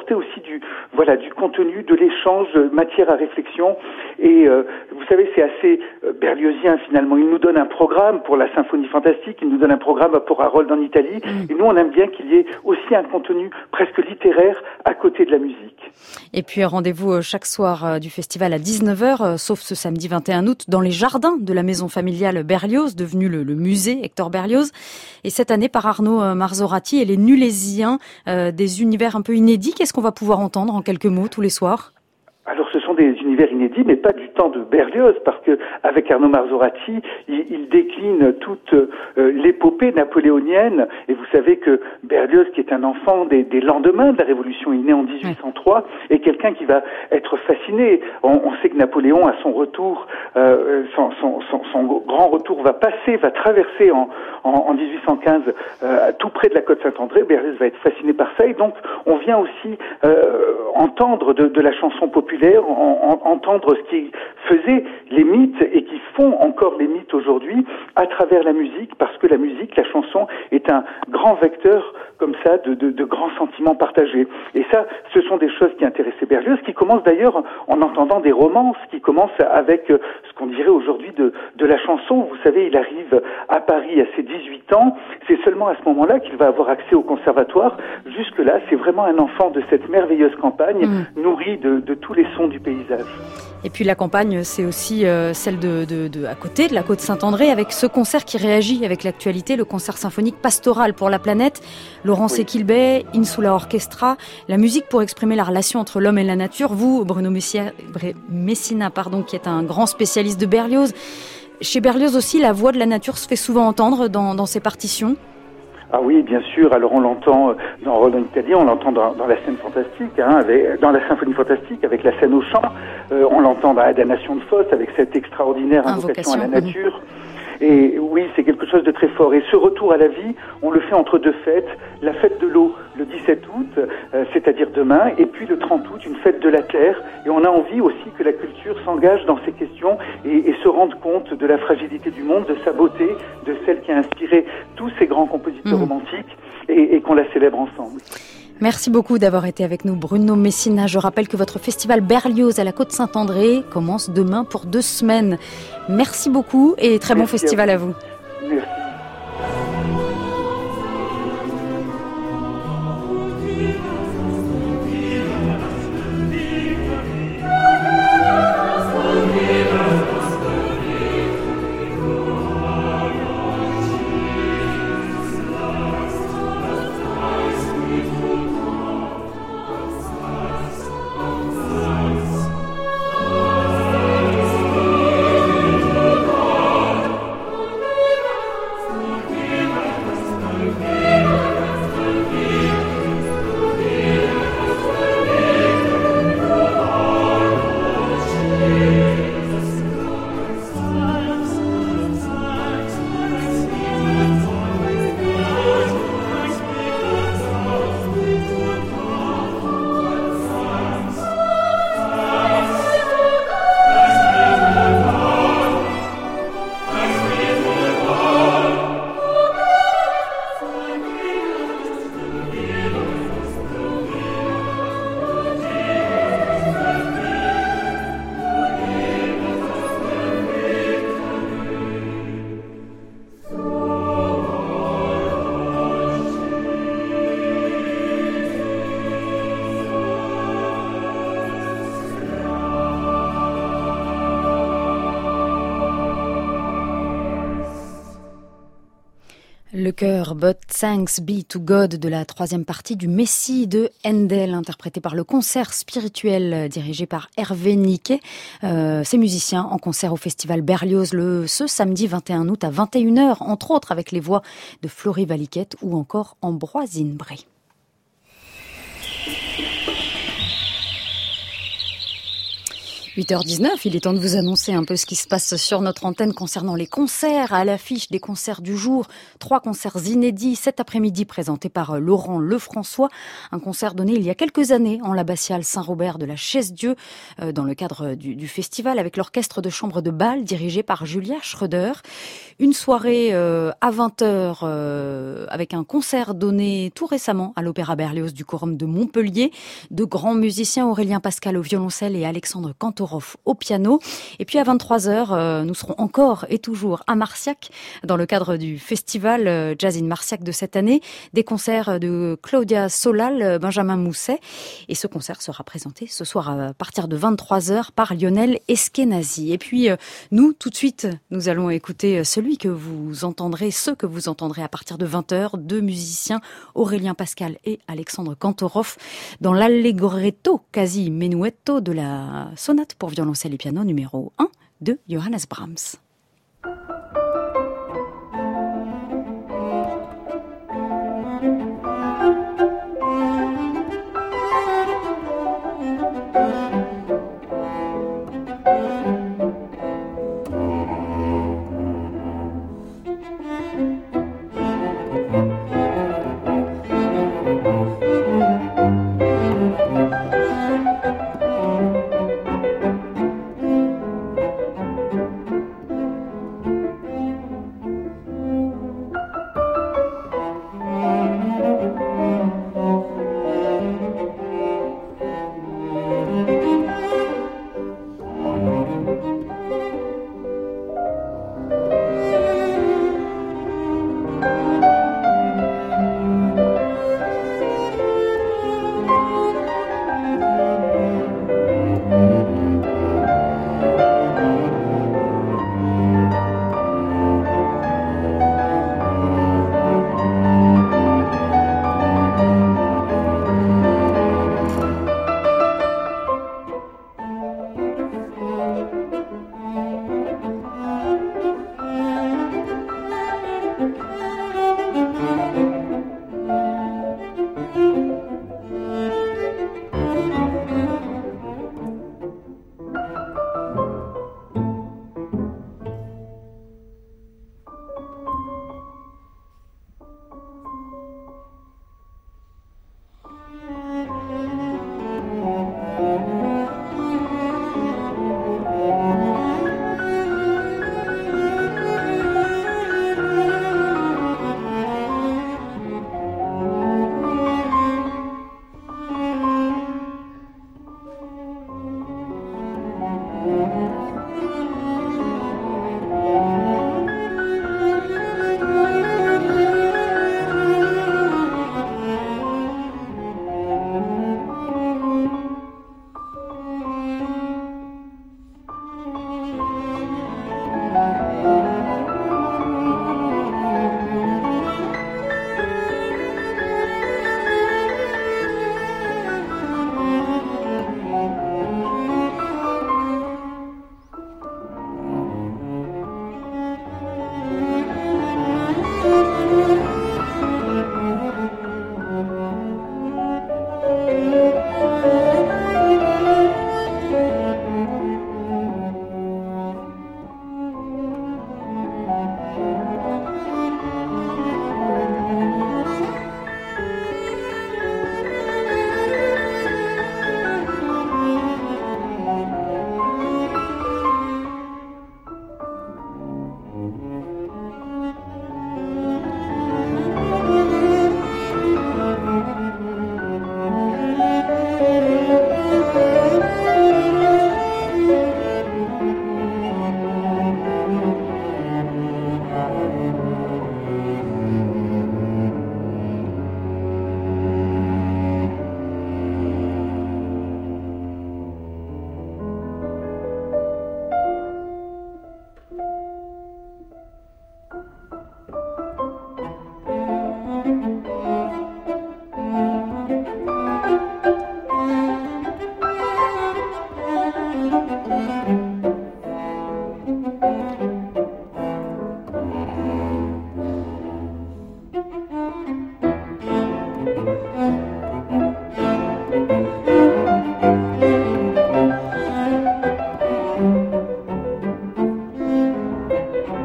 apporter aussi du, voilà, du contenu, de l'échange, matière à réflexion. Et euh, vous savez, c'est assez euh, berliozien finalement. Il nous donne un programme pour la symphonie fantastique, il nous donne un programme pour Harold en Italie. Et nous, on aime bien qu'il y ait aussi un contenu presque littéraire à côté de la musique. Et puis rendez-vous chaque soir du festival à dix-neuf heures, sauf ce samedi vingt et un août, dans les jardins de la maison familiale Berlioz, devenu le, le musée Hector Berlioz. Et cette année par Arnaud Marzorati et les Nulésiens, euh, des univers un peu inédits. Qu'est-ce qu'on va pouvoir entendre en quelques mots tous les soirs ? Alors ce sont des univers inédits, mais pas du temps de Berlioz, parce que avec Arnaud Marzorati, il, il décline toute euh, l'épopée napoléonienne. Et vous savez que Berlioz, qui est un enfant des, des lendemains de la Révolution, il est né en dix-huit cent trois, est quelqu'un qui va être fasciné. On, on sait que Napoléon, à son retour, euh, son, son, son, son grand retour, va passer, va traverser en, en, en dix-huit cent quinze, euh, tout près de la côte Saint-André. Berlioz va être fasciné par ça, et donc on vient aussi euh, entendre de, de la chanson populaire, En, en, entendre ce qui faisait les mythes et qui font encore les mythes aujourd'hui à travers la musique, parce que la musique, la chanson est un grand vecteur comme ça de, de, de grands sentiments partagés. Et ça, ce sont des choses qui intéressaient Berlioz, qui commencent d'ailleurs en entendant des romances, qui commencent avec ce qu'on dirait aujourd'hui de, de la chanson. Vous savez, il arrive à Paris à ses dix-huit ans, c'est seulement à ce moment-là qu'il va avoir accès au conservatoire. Jusque-là, c'est vraiment un enfant de cette merveilleuse campagne, mmh. nourri de, de tous les sons du paysage. Et puis la campagne, c'est aussi euh, celle de, de, de à côté, de la côte Saint-André, avec ce concert qui réagit avec l'actualité, le concert symphonique pastoral pour la planète. Laurent oui. Sequilbet, Insula Orchestra, la musique pour exprimer la relation entre l'homme et la nature. Vous, Bruno Messia, Messina, pardon, qui est un grand spécialiste de Berlioz. Chez Berlioz aussi, la voix de la nature se fait souvent entendre dans, dans ses partitions. Ah oui, bien sûr. Alors on l'entend dans Harold en Italie, on l'entend dans, dans la scène fantastique, hein, avec, dans la symphonie fantastique, avec la scène au chant. Euh, on l'entend dans la damnation de Faust, avec cette extraordinaire invocation, invocation à la nature. Mmh. Et oui, c'est quelque chose de très fort. Et ce retour à la vie, on le fait entre deux fêtes. La fête de l'eau, le dix-sept août, euh, c'est-à-dire demain, et puis le trente août, une fête de la terre. Et on a envie aussi que la culture s'engage dans ces questions et, et se rende compte de la fragilité du monde, de sa beauté, de celle qui a inspiré tous ces grands compositeurs mmh. romantiques, et, et qu'on la célèbre ensemble. Merci beaucoup d'avoir été avec nous, Bruno Messina. Je rappelle que votre festival Berlioz à la côte Saint-André commence demain pour deux semaines. Merci beaucoup et très Merci bon festival à vous. À vous. Merci. Le chœur But Thanks Be to God de la troisième partie du Messie de Handel, interprété par le concert spirituel dirigé par Hervé Niquet. Euh, ces musiciens en concert au festival Berlioz le, ce samedi vingt et un août à vingt et une heures, entre autres avec les voix de Florie Valiquette ou encore Ambroise Inbré. huit heures dix-neuf, il est temps de vous annoncer un peu ce qui se passe sur notre antenne concernant les concerts. À l'affiche des concerts du jour, trois concerts inédits cet après-midi présentés par Laurent Lefrançois. Un concert donné il y a quelques années en l'abbatiale Saint-Robert de la Chaise-Dieu euh, dans le cadre du, du festival avec l'orchestre de chambre de Bâle dirigé par Julia Schroeder. Une soirée euh, à vingt heures euh, avec un concert donné tout récemment à l'Opéra Berlioz du Quorum de Montpellier. De grands musiciens, Aurélien Pascal au violoncelle et Alexandre Kantorov au piano. Et puis à vingt-trois heures, euh, nous serons encore et toujours à Marciac dans le cadre du festival euh, Jazz in Marciac de cette année. Des concerts de Claudia Solal, Benjamin Mousset. Et ce concert sera présenté ce soir à partir de vingt-trois heures par Lionel Eskenazi. Et puis euh, nous, tout de suite, nous allons écouter celui que vous entendrez, ceux que vous entendrez à partir de vingt heures, deux musiciens, Aurélien Pascal et Alexandre Kantorov, dans l'Allegretto quasi menuetto de la sonate pour violoncelle et piano numéro un de Johannes Brahms.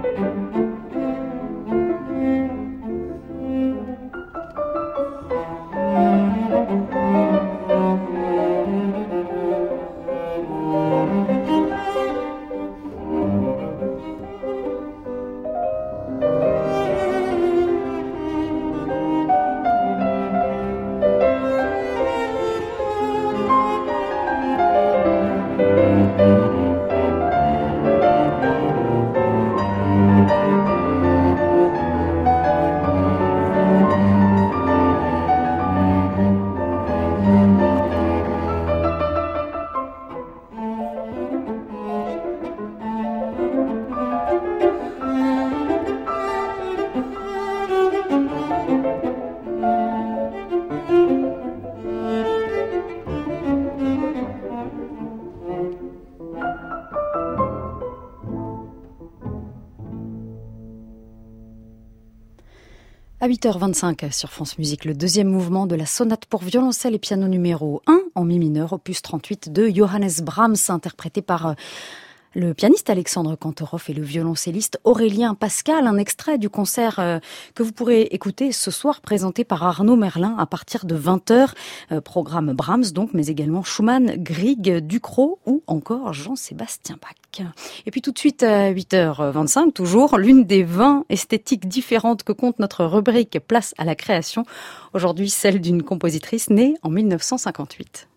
À huit heures vingt-cinq sur France Musique, le deuxième mouvement de la sonate pour violoncelle et piano numéro un en mi mineur, opus trente-huit de Johannes Brahms, interprété par le pianiste Alexandre Kantorov et le violoncelliste Aurélien Pascal. Un extrait du concert euh, que vous pourrez écouter ce soir, présenté par Arnaud Merlin à partir de vingt heures. Euh, programme Brahms donc, mais également Schumann, Grieg, Ducrot ou encore Jean-Sébastien Bach. Et puis tout de suite à huit heures vingt-cinq, toujours, l'une des vingt esthétiques différentes que compte notre rubrique Place à la création. Aujourd'hui, celle d'une compositrice née en mille neuf cent cinquante-huit.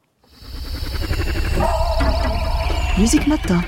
Musique Matin.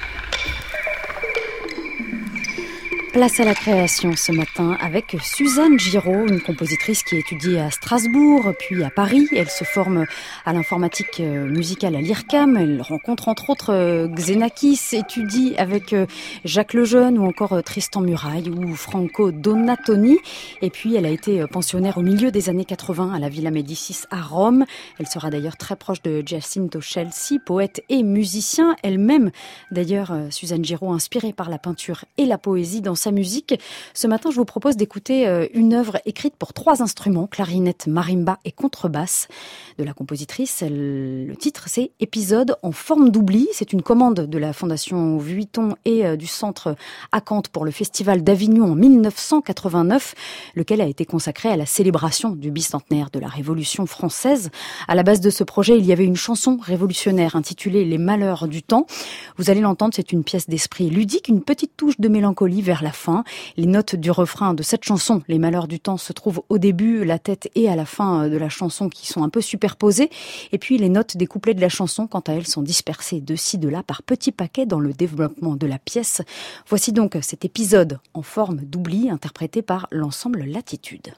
Place à la création ce matin avec Suzanne Giraud, une compositrice qui étudie à Strasbourg, puis à Paris. Elle se forme à l'informatique musicale à l'I R C A M. Elle rencontre entre autres Xenakis, étudie avec Jacques Lejeune ou encore Tristan Muraille ou Franco Donatoni. Et puis elle a été pensionnaire au milieu des années quatre-vingts à la Villa Médicis à Rome. Elle sera d'ailleurs très proche de Giacinto Scelsi, poète et musicien. Elle-même, d'ailleurs, Suzanne Giraud, inspirée par la peinture et la poésie dans sa musique. Ce matin, je vous propose d'écouter une œuvre écrite pour trois instruments, clarinette, marimba et contrebasse, de la compositrice. Le titre, c'est « Épisode en forme d'oubli ». C'est une commande de la Fondation Vuitton et du Centre Acanthe pour le Festival d'Avignon en mille neuf cent quatre-vingt-neuf, lequel a été consacré à la célébration du bicentenaire de la Révolution française. À la base de ce projet, il y avait une chanson révolutionnaire intitulée « Les malheurs du temps ». Vous allez l'entendre, c'est une pièce d'esprit ludique, une petite touche de mélancolie vers la fin. Les notes du refrain de cette chanson, Les malheurs du temps, se trouvent au début, la tête et à la fin de la chanson qui sont un peu superposées. Et puis les notes des couplets de la chanson, quant à elles, sont dispersées de ci, de là par petits paquets dans le développement de la pièce. Voici donc cet épisode en forme d'oubli, interprété par l'ensemble Latitude.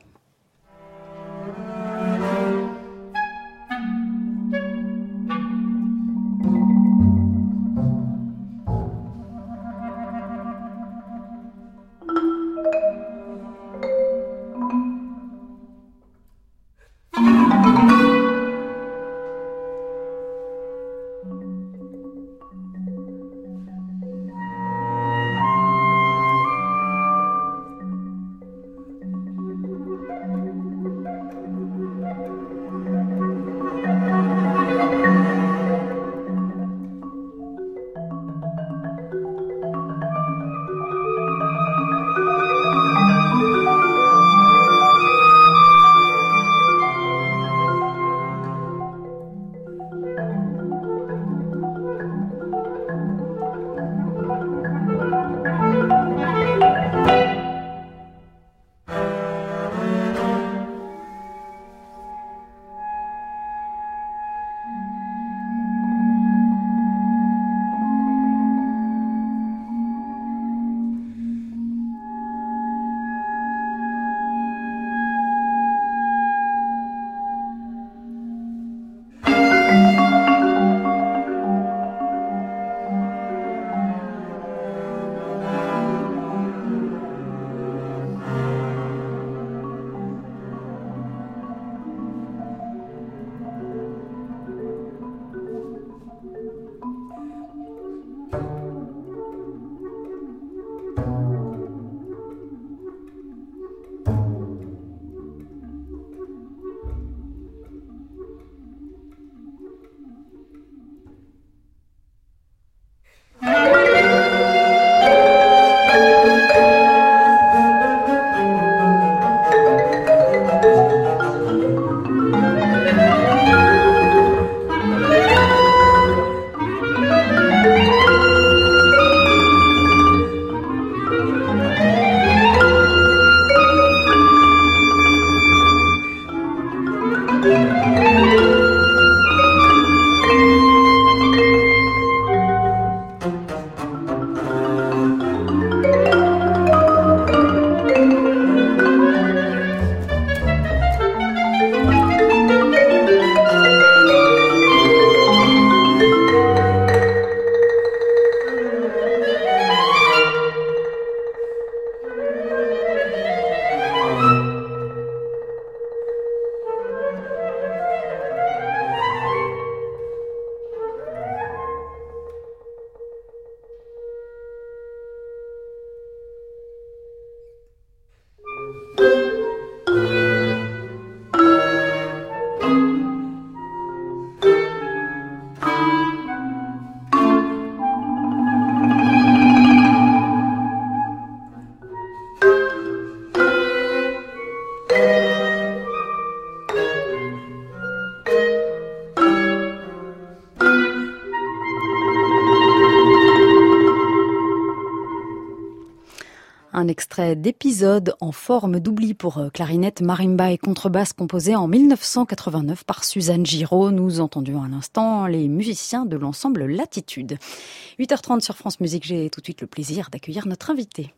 Un extrait d'épisode en forme d'oubli pour clarinette, marimba et contrebasse composé en mille neuf cent quatre-vingt-neuf par Suzanne Giraud. Nous entendions à l'instant les musiciens de l'ensemble Latitude. huit heures trente sur France Musique, j'ai tout de suite le plaisir d'accueillir notre invité.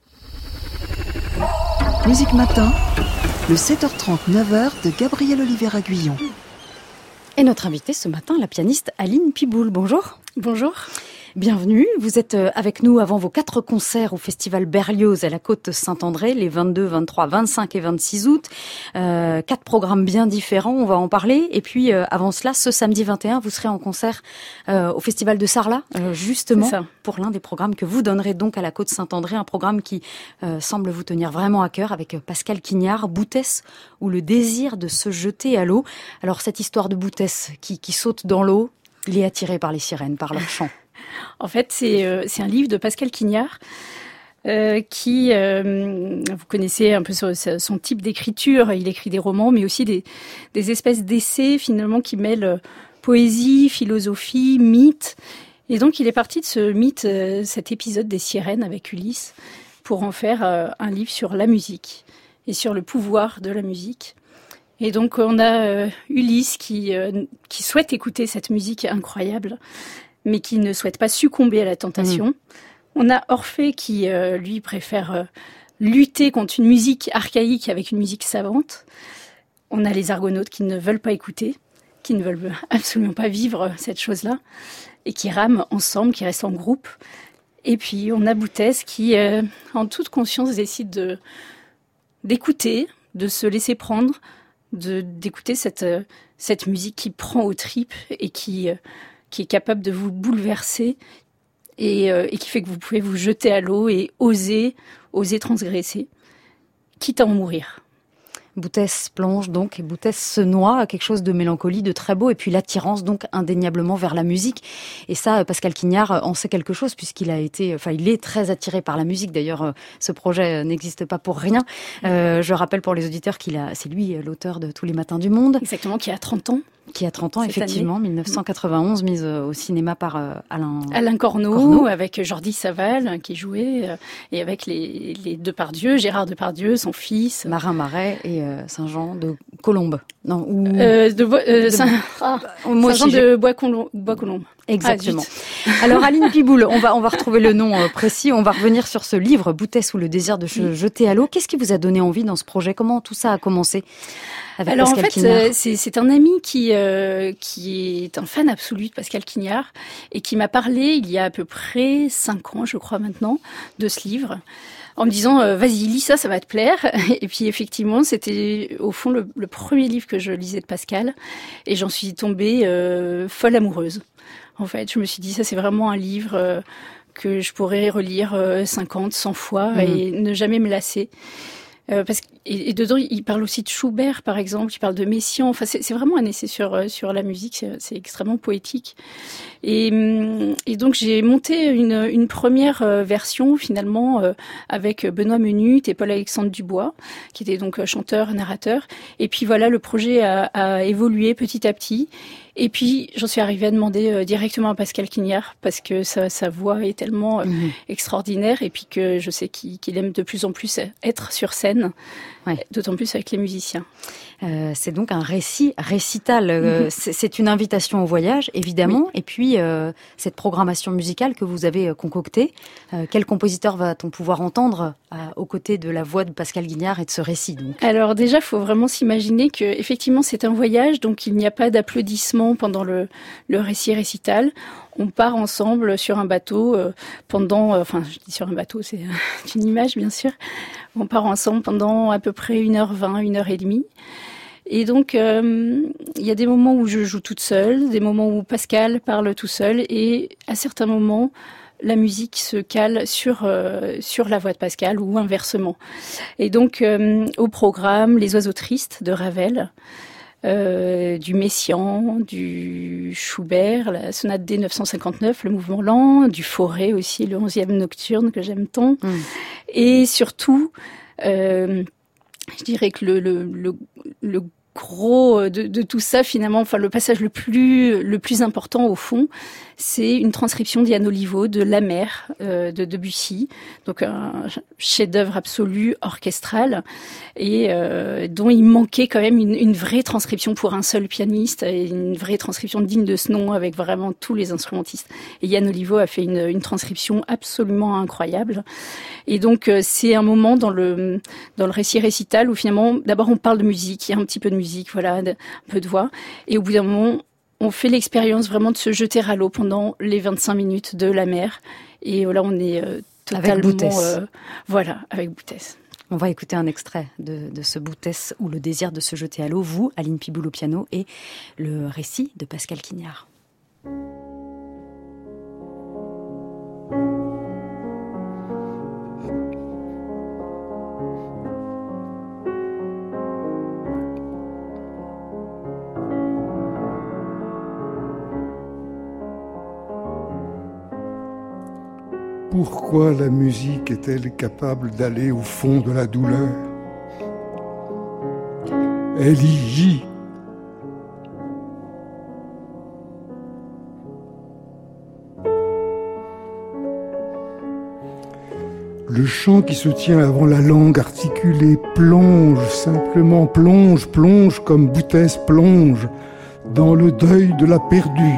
Musique Matin, le sept heures trente, neuf heures de Gabrielle Olivier-Aguillon. Et notre invitée ce matin, la pianiste Aline Piboul. Bonjour. Bonjour. Bienvenue. Vous êtes avec nous avant vos quatre concerts au Festival Berlioz à la Côte-Saint-André, les vingt-deux, vingt-trois, vingt-cinq et vingt-six août. Euh, quatre programmes bien différents, on va en parler. Et puis, euh, avant cela, ce samedi vingt et un, vous serez en concert euh, au Festival de Sarlat, euh, justement, pour l'un des programmes que vous donnerez donc à la Côte-Saint-André, un programme qui euh, semble vous tenir vraiment à cœur avec Pascal Quignard, Boutès, ou le désir de se jeter à l'eau. Alors, cette histoire de Boutès qui, qui saute dans l'eau, il est attiré par les sirènes, par leur chant. En fait, c'est, euh, c'est un livre de Pascal Quignard euh, qui, euh, vous connaissez un peu son, son type d'écriture. Il écrit des romans, mais aussi des, des espèces d'essais finalement qui mêlent poésie, philosophie, mythe. Et donc, il est parti de ce mythe, euh, cet épisode des sirènes avec Ulysse, pour en faire euh, un livre sur la musique et sur le pouvoir de la musique. Et donc, on a euh, Ulysse qui, euh, qui souhaite écouter cette musique incroyable, mais qui ne souhaite pas succomber à la tentation. Mmh. On a Orphée qui, euh, lui, préfère euh, lutter contre une musique archaïque avec une musique savante. On a les Argonautes qui ne veulent pas écouter, qui ne veulent absolument pas vivre cette chose-là, et qui rament ensemble, qui restent en groupe. Et puis, on a Boutès qui, euh, en toute conscience, décide de, d'écouter, de se laisser prendre, de, d'écouter cette, euh, cette musique qui prend aux tripes et qui... Euh, qui est capable de vous bouleverser et, euh, et qui fait que vous pouvez vous jeter à l'eau et oser, oser transgresser, quitte à en mourir. Boutès plonge donc, et Boutès se noie à quelque chose de mélancolie, de très beau, et puis l'attirance donc indéniablement vers la musique. Et ça, Pascal Quignard en sait quelque chose puisqu'il a été, enfin, il est très attiré par la musique. D'ailleurs, ce projet n'existe pas pour rien. Euh, je rappelle pour les auditeurs qu'il a, c'est lui l'auteur de Tous les matins du monde. Exactement, qui a trente ans. Qui a trente ans, cette effectivement, année. dix-neuf cent quatre-vingt-onze, mise au cinéma par euh, Alain... Alain Corneau, Corneau, avec Jordi Saval, qui jouait, euh, et avec les, les Depardieu, Gérard Depardieu, son fils. Marin Marais et euh, Saint-Jean de Colombe. Non, ou... Euh, de, euh, de Saint... ah, Saint-Jean de Bois-Colombe. Bois-Colombe. Exactement. Ah, alors, Aline Piboul, on va, on va retrouver le nom euh, précis, on va revenir sur ce livre, Boutès ou le désir de se oui. jeter à l'eau. Qu'est-ce qui vous a donné envie dans ce projet? Comment tout ça a commencé? Avec Alors Pascal en fait, Quignard. c'est, c'est un ami qui euh, qui est un fan absolu de Pascal Quignard et qui m'a parlé il y a à peu près cinq ans, je crois maintenant, de ce livre, en me disant euh, vas-y lis ça, ça va te plaire. Et puis effectivement, c'était au fond le, le premier livre que je lisais de Pascal et j'en suis tombée euh, folle amoureuse. En fait, je me suis dit ça c'est vraiment un livre euh, que je pourrais relire euh, cinquante, cent fois mmh. et ne jamais me lasser. Euh, parce que, et, et dedans, il parle aussi de Schubert, par exemple, il parle de Messiaen. Enfin, c'est, c'est vraiment un essai sur, sur la musique, c'est, c'est extrêmement poétique. Et, et donc, j'ai monté une, une première version, finalement, euh, avec Benoît Menut et Paul-Alexandre Dubois, qui étaient donc chanteurs, narrateurs. Et puis voilà, le projet a, a évolué petit à petit. Et puis, j'en suis arrivée à demander euh, directement à Pascal Quignard, parce que sa, sa voix est tellement euh, mmh. extraordinaire, et puis que je sais qu'il, qu'il aime de plus en plus être sur scène, ouais. d'autant plus avec les musiciens. Euh, c'est donc un récit récital. Euh, mmh. c'est, c'est une invitation au voyage, évidemment, oui. et puis euh, cette programmation musicale que vous avez concoctée. Euh, quel compositeur va-t-on pouvoir entendre euh, aux côtés de la voix de Pascal Quignard et de ce récit donc? Alors déjà, il faut vraiment s'imaginer que effectivement, c'est un voyage, donc il n'y a pas d'applaudissements pendant le, le récit récital. On part ensemble sur un bateau euh, pendant, euh, enfin je dis sur un bateau, c'est euh, une image bien sûr. On part ensemble pendant à peu près une heure vingt, une heure et demie. Et donc euh, il y a des moments où je joue toute seule, des moments où Pascal parle tout seul, et à certains moments la musique se cale sur euh, sur la voix de Pascal ou inversement. Et donc euh, au programme, Les Oiseaux Tristes de Ravel. Euh, du Messiaen, du Schubert, la sonate D neuf cent cinquante-neuf, le mouvement lent, du Fauré aussi, le onzième nocturne que j'aime tant. Mmh. Et surtout, euh, je dirais que le, le, le, le gros de, de tout ça, finalement, enfin le passage le plus le plus important au fond, c'est une transcription d'Yann Oliveau de La Mer euh, de Debussy, donc un chef-d'œuvre absolu orchestral et euh, dont il manquait quand même une, une vraie transcription pour un seul pianiste et une vraie transcription digne de ce nom avec vraiment tous les instrumentistes. Et Yann Oliveau a fait une, une transcription absolument incroyable. Et donc euh, c'est un moment dans le dans le récit récital où finalement d'abord on parle de musique, il y a un petit peu de musique, voilà, de, un peu de voix, et au bout d'un moment on fait l'expérience vraiment de se jeter à l'eau pendant les vingt-cinq minutes de La Mer. Et là, on est euh, totalement... Avec Boutès. Euh, voilà, avec Boutès. On va écouter un extrait de, de ce Boutès ou le désir de se jeter à l'eau, vous, Aline Piboul au piano, et le récit de Pascal Quignard. Pourquoi la musique est-elle capable d'aller au fond de la douleur? Elle y gît. Le chant qui se tient avant la langue articulée plonge, simplement plonge, plonge comme Boutès plonge dans le deuil de la perdue.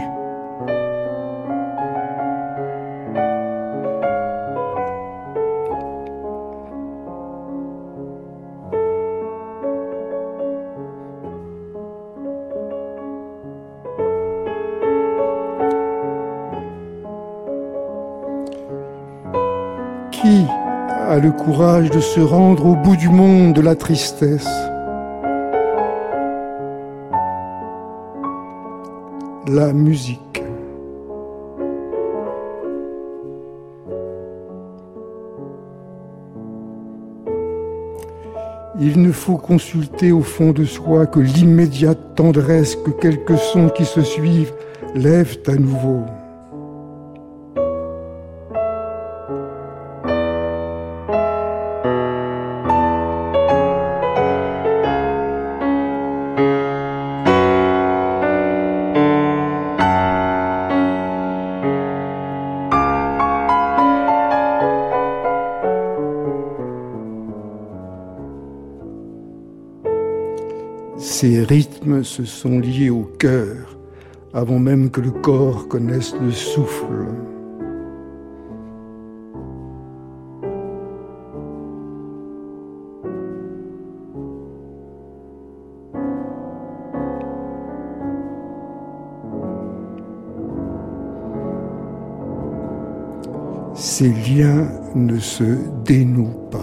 Qui a le courage de se rendre au bout du monde de la tristesse? La musique. Il ne faut consulter au fond de soi que l'immédiate tendresse que quelques sons qui se suivent lèvent à nouveau. Ces rythmes se sont liés au cœur, avant même que le corps connaisse le souffle. Ces liens ne se dénouent pas.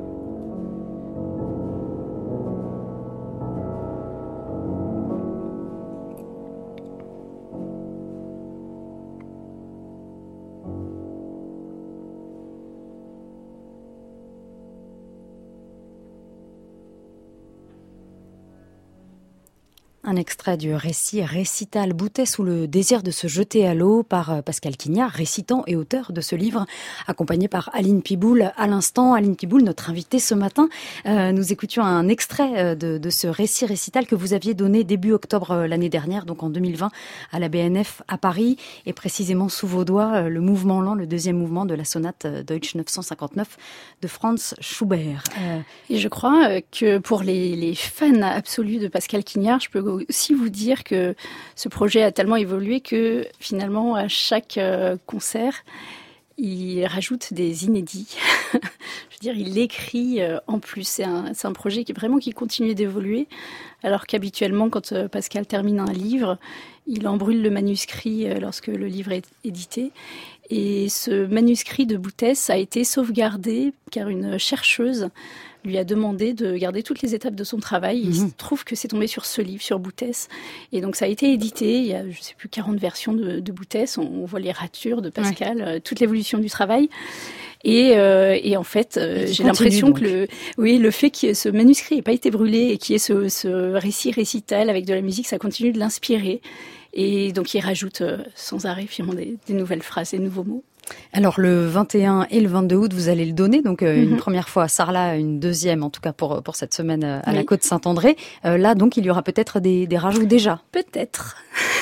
Un extrait du récit récital Boutès ou le désir de se jeter à l'eau par Pascal Quignard, récitant et auteur de ce livre, accompagné par Aline Piboul à l'instant. Aline Piboul, notre invitée ce matin, euh, nous écoutions un extrait de, de ce récit récital que vous aviez donné début octobre l'année dernière, donc en deux mille vingt, à la B N F à Paris, et précisément sous vos doigts, le mouvement lent, le deuxième mouvement de la sonate Deutsch neuf cent cinquante-neuf de Franz Schubert. Euh... Et je crois que pour les, les fans absolus de Pascal Quignard, je peux aussi vous dire que ce projet a tellement évolué que finalement à chaque euh, concert il rajoute des inédits. Je veux dire, il écrit euh, en plus. C'est un, c'est un projet qui vraiment qui continue d'évoluer, alors qu'habituellement quand euh, Pascal termine un livre, il en brûle le manuscrit euh, lorsque le livre est édité. Et ce manuscrit de Boutès a été sauvegardé car une chercheuse lui a demandé de garder toutes les étapes de son travail. Mmh. Il se trouve que c'est tombé sur ce livre, sur Boutès. Et donc ça a été édité. Il y a, je ne sais plus, quarante versions de, de Boutès. On, on voit les ratures de Pascal, ouais. euh, toute l'évolution du travail. Et, euh, et en fait, euh, j'ai l'impression donc. que le, oui, le fait que ce manuscrit n'ait pas été brûlé et qu'il y ait ce, ce récit récital avec de la musique, ça continue de l'inspirer. Et donc il rajoute euh, sans arrêt finalement des, des nouvelles phrases, des nouveaux mots. Alors le vingt et un et le vingt-deux août, vous allez le donner, donc euh, Mhm. une première fois à Sarlat, une deuxième en tout cas pour pour cette semaine euh, à la Oui. Côte Saint-André. Euh, là donc il y aura peut-être des, des rajouts déjà. Peut-être.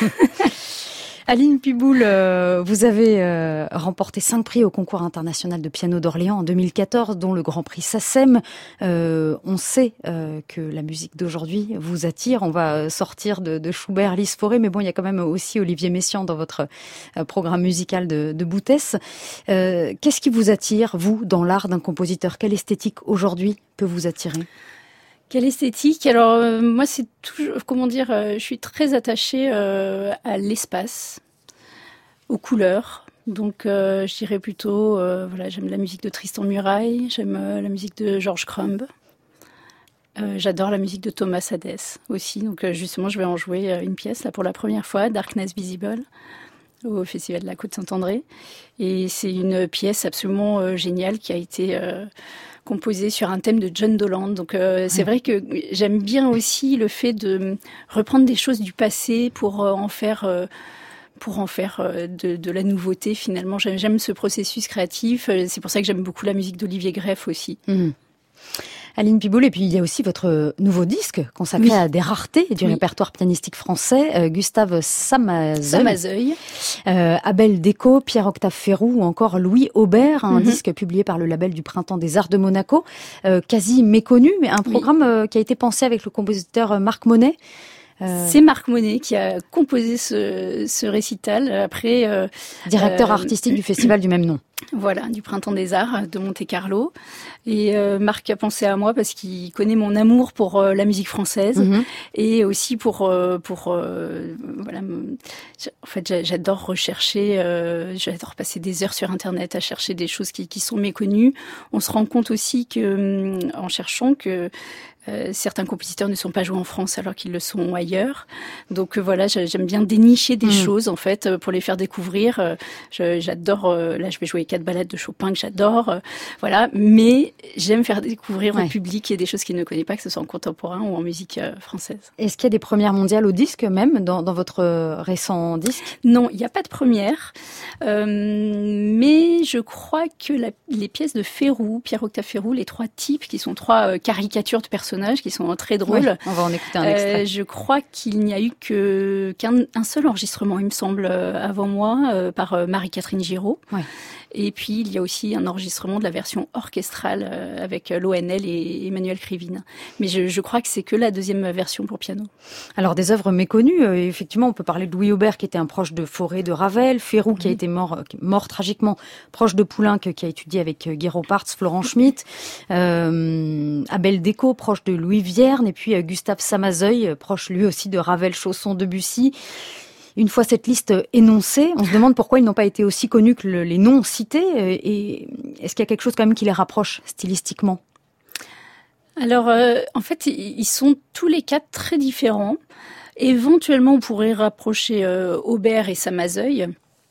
Aline Piboul, euh, vous avez euh, remporté cinq prix au concours international de piano d'Orléans en deux mille quatorze, dont le Grand Prix SACEM. Euh, on sait euh, que la musique d'aujourd'hui vous attire. On va sortir de, de Schubert, Lys Fauré, mais bon, il y a quand même aussi Olivier Messiaen dans votre euh, programme musical de, de Boutès. Euh, qu'est-ce qui vous attire, vous, dans l'art d'un compositeur? Quelle esthétique aujourd'hui peut vous attirer? Quelle esthétique? Alors euh, moi c'est toujours, comment dire, euh, je suis très attachée euh, à l'espace, aux couleurs. Donc euh, je dirais plutôt, euh, voilà, j'aime la musique de Tristan Murail, j'aime euh, la musique de Georges Crumb. Euh, j'adore la musique de Thomas Hadès aussi. Donc euh, justement je vais en jouer euh, une pièce là pour la première fois, Darkness Visible, au Festival de la Côte Saint-André. Et c'est une pièce absolument euh, géniale qui a été euh, composée sur un thème de John Dolan. Donc euh, c'est vrai que j'aime bien aussi le fait de reprendre des choses du passé pour euh, en faire... Euh, pour en faire euh, de, de la nouveauté finalement. J'aime, j'aime ce processus créatif. C'est pour ça que j'aime beaucoup la musique d'Olivier Greff aussi. Mmh. Aline Piboul, et puis il y a aussi votre nouveau disque consacré Oui. à des raretés du Oui. répertoire pianistique français, euh, Gustave Samazeuil, Samazeuil. euh, Abel Déco, Pierre-Octave Ferrou ou encore Louis Aubert, un Mhm. disque publié par le label du Printemps des Arts de Monaco, euh, quasi méconnu, mais un programme euh, qui a été pensé avec le compositeur euh, Marc Monet. Euh, C'est Marc Monet qui a composé ce, ce récital. Après, euh, directeur euh, artistique du festival du même nom. Voilà, du Printemps des Arts de Monte-Carlo. Et euh, Marc a pensé à moi parce qu'il connaît mon amour pour euh, la musique française Mhm. et aussi pour euh, pour euh, voilà. me- En fait, j'a- j'adore rechercher, euh, j'adore passer des heures sur Internet à chercher des choses qui, qui sont méconnues. On se rend compte aussi que, hum, en cherchant que euh, certains compositeurs ne sont pas joués en France alors qu'ils le sont ailleurs. Donc euh, voilà, j'a- j'aime bien dénicher des Mhm. choses en fait euh, pour les faire découvrir. Euh, je- J'adore. euh, Là, je vais jouer quatre ballades de Chopin que j'adore. euh, Voilà, mais j'aime faire découvrir Ouais. au public des choses qu'il ne connaît pas, que ce soit en contemporain ou en musique euh, française. Est-ce qu'il y a des premières mondiales au disque même dans, dans votre euh, récent disque? Non, il n'y a pas de première, euh, mais je crois que la- les pièces de Ferrou, Pierre-Octave Ferrou, les trois types, qui sont trois euh, caricatures de personnages, qui sont très drôles. Ouais, on va en écouter un extrait. Euh, je crois qu'il n'y a eu que qu'un un seul enregistrement, il me semble, euh, avant moi, euh, par euh, Marie-Catherine Giraud. Ouais. Et puis, il y a aussi un enregistrement de la version orchestrale euh, avec l'O N L et Emmanuel Krivine. Mais je, je crois que c'est que la deuxième version pour piano. Alors des œuvres méconnues, euh, effectivement, on peut parler de Louis Aubert qui était un proche de Fauré, de Ravel, Ferrou qui a été mort, euh, mort tragiquement, proche de Poulenc qui a étudié avec euh, Guy Ropartz, Florent Schmitt, euh, Abel Déco, proche de Louis Vierne, et puis euh, Gustave Samazeuil, euh, proche lui aussi de Ravel, Chausson, Debussy. Une fois cette liste énoncée, on se demande pourquoi ils n'ont pas été aussi connus que le- les noms cités, euh, et est-ce qu'il y a quelque chose quand même qui les rapproche stylistiquement? Alors, euh, en fait, i- ils sont tous les quatre très différents. Éventuellement, on pourrait rapprocher euh, Aubert et Samazeuil.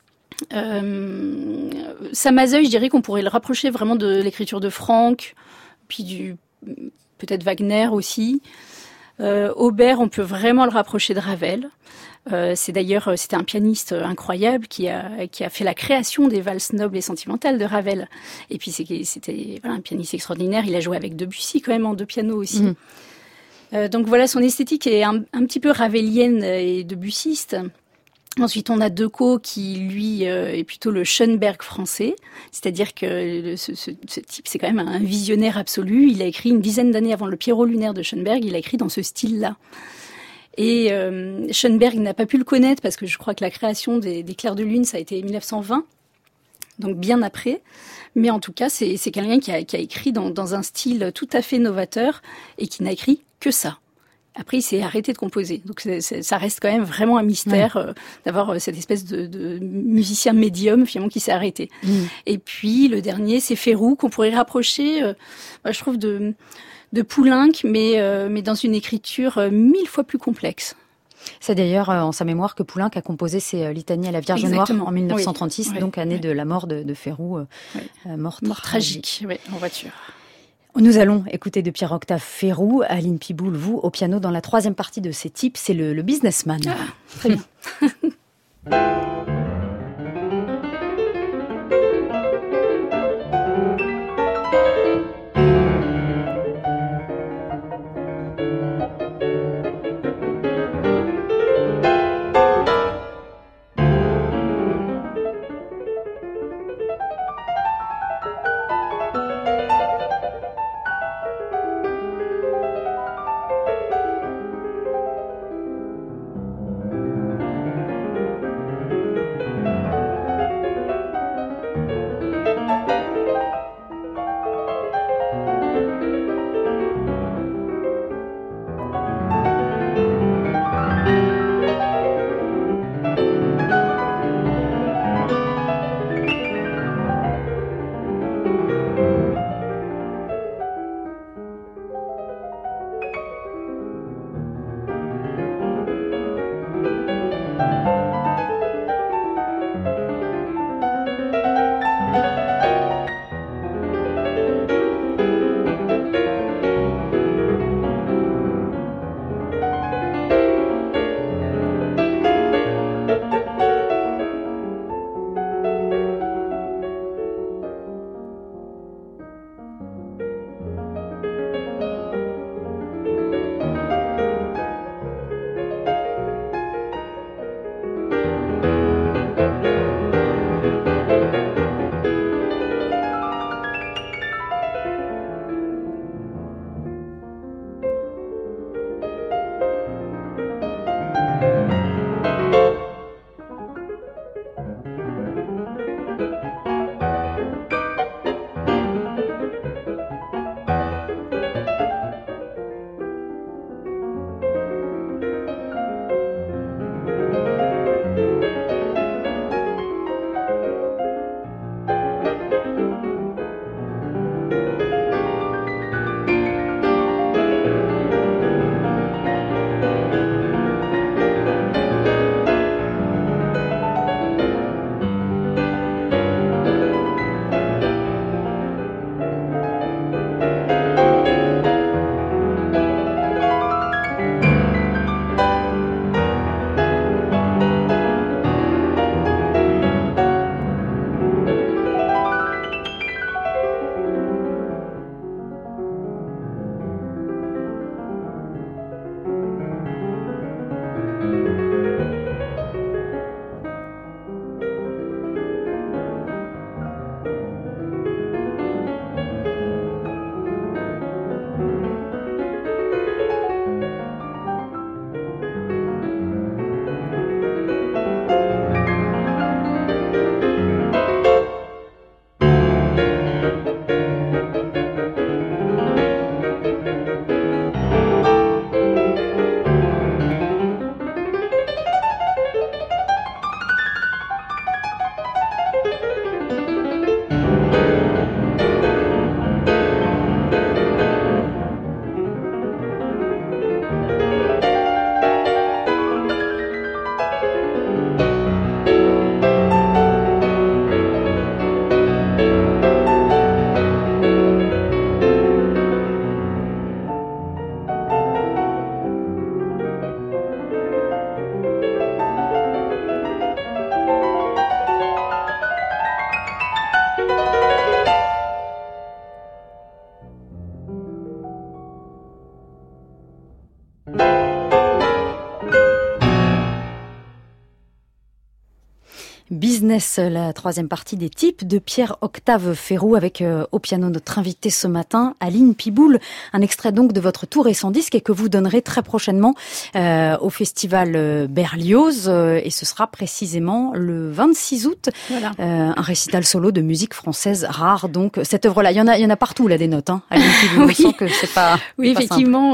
Euh, Samazeuil, je dirais qu'on pourrait le rapprocher vraiment de l'écriture de Franck, puis du peut-être Wagner aussi. Euh, Aubert, on peut vraiment le rapprocher de Ravel. Euh, c'est d'ailleurs, c'était un pianiste incroyable qui a qui a fait la création des valses nobles et sentimentales de Ravel. Et puis c'est- c'était voilà, un pianiste extraordinaire. Il a joué avec Debussy quand même en deux pianos aussi. Mhm. Euh, donc voilà, son esthétique est un, un petit peu ravelienne et debussiste. Ensuite, on a Decaux qui, lui, euh, est plutôt le Schoenberg français. C'est-à-dire que le- ce, ce, ce type, c'est quand même un visionnaire absolu. Il a écrit une dizaine d'années avant le Pierrot lunaire de Schoenberg. Il a écrit dans ce style-là. Et euh, Schoenberg n'a pas pu le connaître parce que je crois que la création des, des Clairs de Lune, ça a été mille neuf cent vingt. Donc bien après. Mais en tout cas, c'est, c'est quelqu'un qui a, qui a écrit dans, dans un style tout à fait novateur et qui n'a écrit que ça. Après, il s'est arrêté de composer. Donc, c'est, c'est, ça reste quand même vraiment un mystère Ouais. euh, d'avoir euh, cette espèce de, de musicien médium, finalement, qui s'est arrêté. Mmh. Et puis, le dernier, c'est Ferrou, qu'on pourrait rapprocher, euh, moi, je trouve, de, de Poulenc, mais, euh, mais dans une écriture euh, mille fois plus complexe. C'est d'ailleurs euh, en sa mémoire que Poulenc a composé ses euh, litanies à la Vierge Exactement. Noire en mille neuf cent trente-six, Oui. donc année Oui. de la mort de, de Ferrou, euh, Oui. euh, mort, Mort tragique, oui, en voiture. Nous allons écouter de Pierre-Octave Ferrou, Aline Piboul, vous, au piano, dans la troisième partie de ces types, c'est le, le businessman. Ah, très bien. Business, la troisième partie des types de Pierre-Octave Ferroux avec euh, au piano notre invité ce matin, Aline Piboul. Un extrait donc de votre tout récent disque et que vous donnerez très prochainement euh, au festival Berlioz euh, et ce sera précisément le vingt-six août. Voilà. Euh, un récital solo de musique française rare. Donc cette œuvre-là, il y en a, il y en a partout là des notes. Hein, Aline Piboul, oui. On sent que c'est pas. Oui, pas effectivement,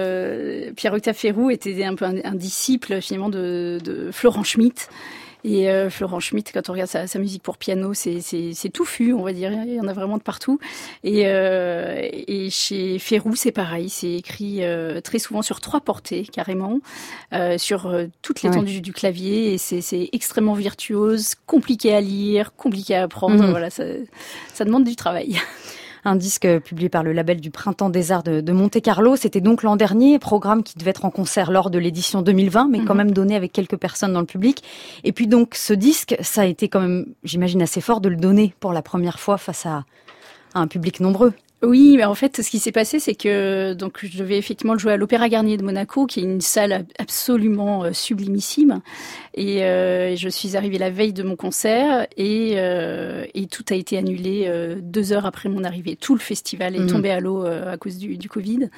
euh, Pierre-Octave Ferroux était un peu un, un disciple finalement de, de Florent Schmitt. Et euh, Florent Schmitt, quand on regarde sa, sa musique pour piano, c'est, c'est, c'est touffu, on va dire. Il y en a vraiment de partout. Et, euh, et chez Ferroux, c'est pareil. C'est écrit euh, très souvent sur trois portées, carrément, euh, sur euh, toute l'étendue ouais. du clavier. Et c'est, c'est extrêmement virtuose, compliqué à lire, compliqué à apprendre. Mmh. Voilà, ça, ça demande du travail. Un disque publié par le label du Printemps des Arts de, de Monte-Carlo. C'était donc l'an dernier, programme qui devait être en concert lors de l'édition deux mille vingt, mais mmh. quand même donné avec quelques personnes dans le public. Et puis donc, ce disque, ça a été quand même, j'imagine, assez fort de le donner pour la première fois face à, à un public nombreux. Oui, mais en fait, ce qui s'est passé, c'est que donc je devais effectivement le jouer à l'Opéra Garnier de Monaco, qui est une salle absolument euh, sublimissime. Et euh, je suis arrivée la veille de mon concert et, euh, et tout a été annulé euh, deux heures après mon arrivée. Tout le festival est mmh. tombé à l'eau euh, à cause du, du Covid.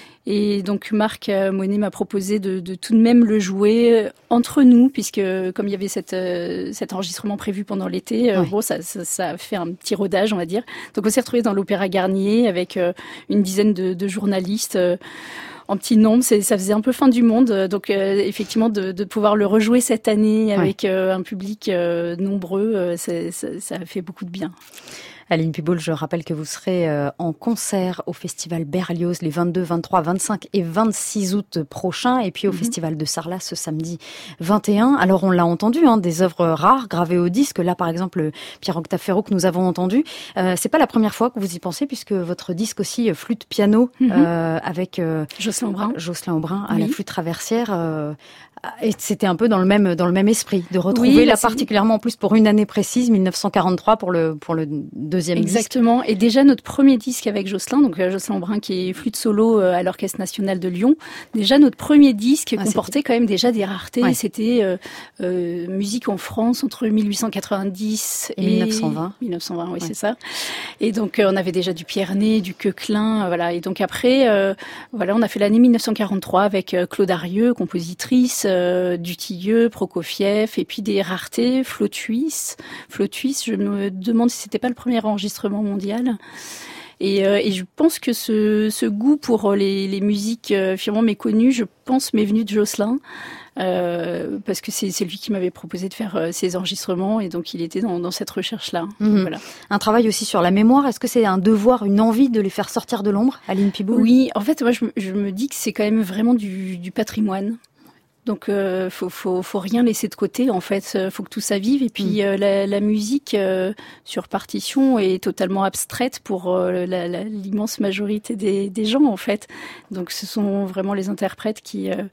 Et donc Marc euh, Monet m'a proposé de, de tout de même le jouer entre nous, puisque comme il y avait cette, euh, cet enregistrement prévu pendant l'été, euh, ouais. bon, ça, ça, ça a fait un petit rodage, on va dire. Donc on s'est retrouvés dans l'Opéra Garnier avec euh, une dizaine de, de journalistes euh, en petit nombre. C'est, ça faisait un peu fin du monde. Donc euh, effectivement, de, de pouvoir le rejouer cette année avec ouais. euh, un public euh, nombreux, euh, ça, ça, ça a fait beaucoup de bien. Aline Piboul, je rappelle que vous serez en concert au Festival Berlioz les vingt-deux, vingt-trois, vingt-cinq et vingt-six août prochains, et puis au mmh. Festival de Sarlat ce samedi vingt et un. Alors on l'a entendu, hein, des œuvres rares gravées au disque. Là, par exemple, Pierre-Octave Ferroux que nous avons entendu. Euh, c'est pas la première fois que vous y pensez, puisque votre disque aussi flûte piano mmh. euh, avec euh, Jocelyn Aubrin, Jocelyn Aubrin à oui. la flûte traversière. Euh, et c'était un peu dans le même dans le même esprit de retrouver oui, là, là particulièrement en plus pour une année précise, dix-neuf cent quarante-trois pour le pour le deuxième Exactement. disque. Et déjà notre premier disque avec Jocelyn, donc Jocelyn Aubrin qui est flûte solo à l'Orchestre National de Lyon. Déjà notre premier disque ah, comportait c'était... quand même déjà des raretés. Ouais. C'était euh, euh, musique en France entre mille huit cent quatre-vingt-dix et, et mille neuf cent vingt. mille neuf cent vingt, oui ouais. c'est ça. Et donc euh, on avait déjà du Pierné, du Coquelin, euh, voilà. Et donc après, euh, voilà, on a fait l'année mille neuf cent quarante-trois avec euh, Claude Arieux, compositrice. Euh, Dutilleux, Prokofiev, et puis des raretés, Flotuis. Flotuis, je me demande si c'était pas le premier enregistrement mondial. Et, euh, et je pense que ce, ce goût pour les, les musiques euh, finalement méconnues, je pense m'est venu de Jocelyn, euh, parce que c'est, c'est lui qui m'avait proposé de faire euh, ces enregistrements, et donc il était dans, dans cette recherche-là. Mmh. Voilà. Un travail aussi sur la mémoire. Est-ce que c'est un devoir, une envie de les faire sortir de l'ombre, Aline Piboul ? Oui, en fait, moi je, je me dis que c'est quand même vraiment du, du patrimoine. Donc, euh, faut, faut, faut rien laisser de côté. En fait, faut que tout ça vive. Et puis, mmh. euh, la, la musique euh, sur partition est totalement abstraite pour euh, la, la, l'immense majorité des, des gens, en fait. Donc, ce sont vraiment les interprètes qui, euh,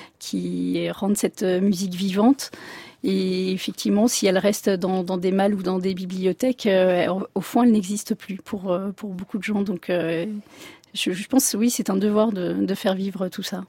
qui rendent cette musique vivante. Et effectivement, si elle reste dans, dans des malles ou dans des bibliothèques, euh, au fond, elle n'existe plus pour, pour beaucoup de gens. Donc, euh, je, je pense, oui, c'est un devoir de, de faire vivre tout ça.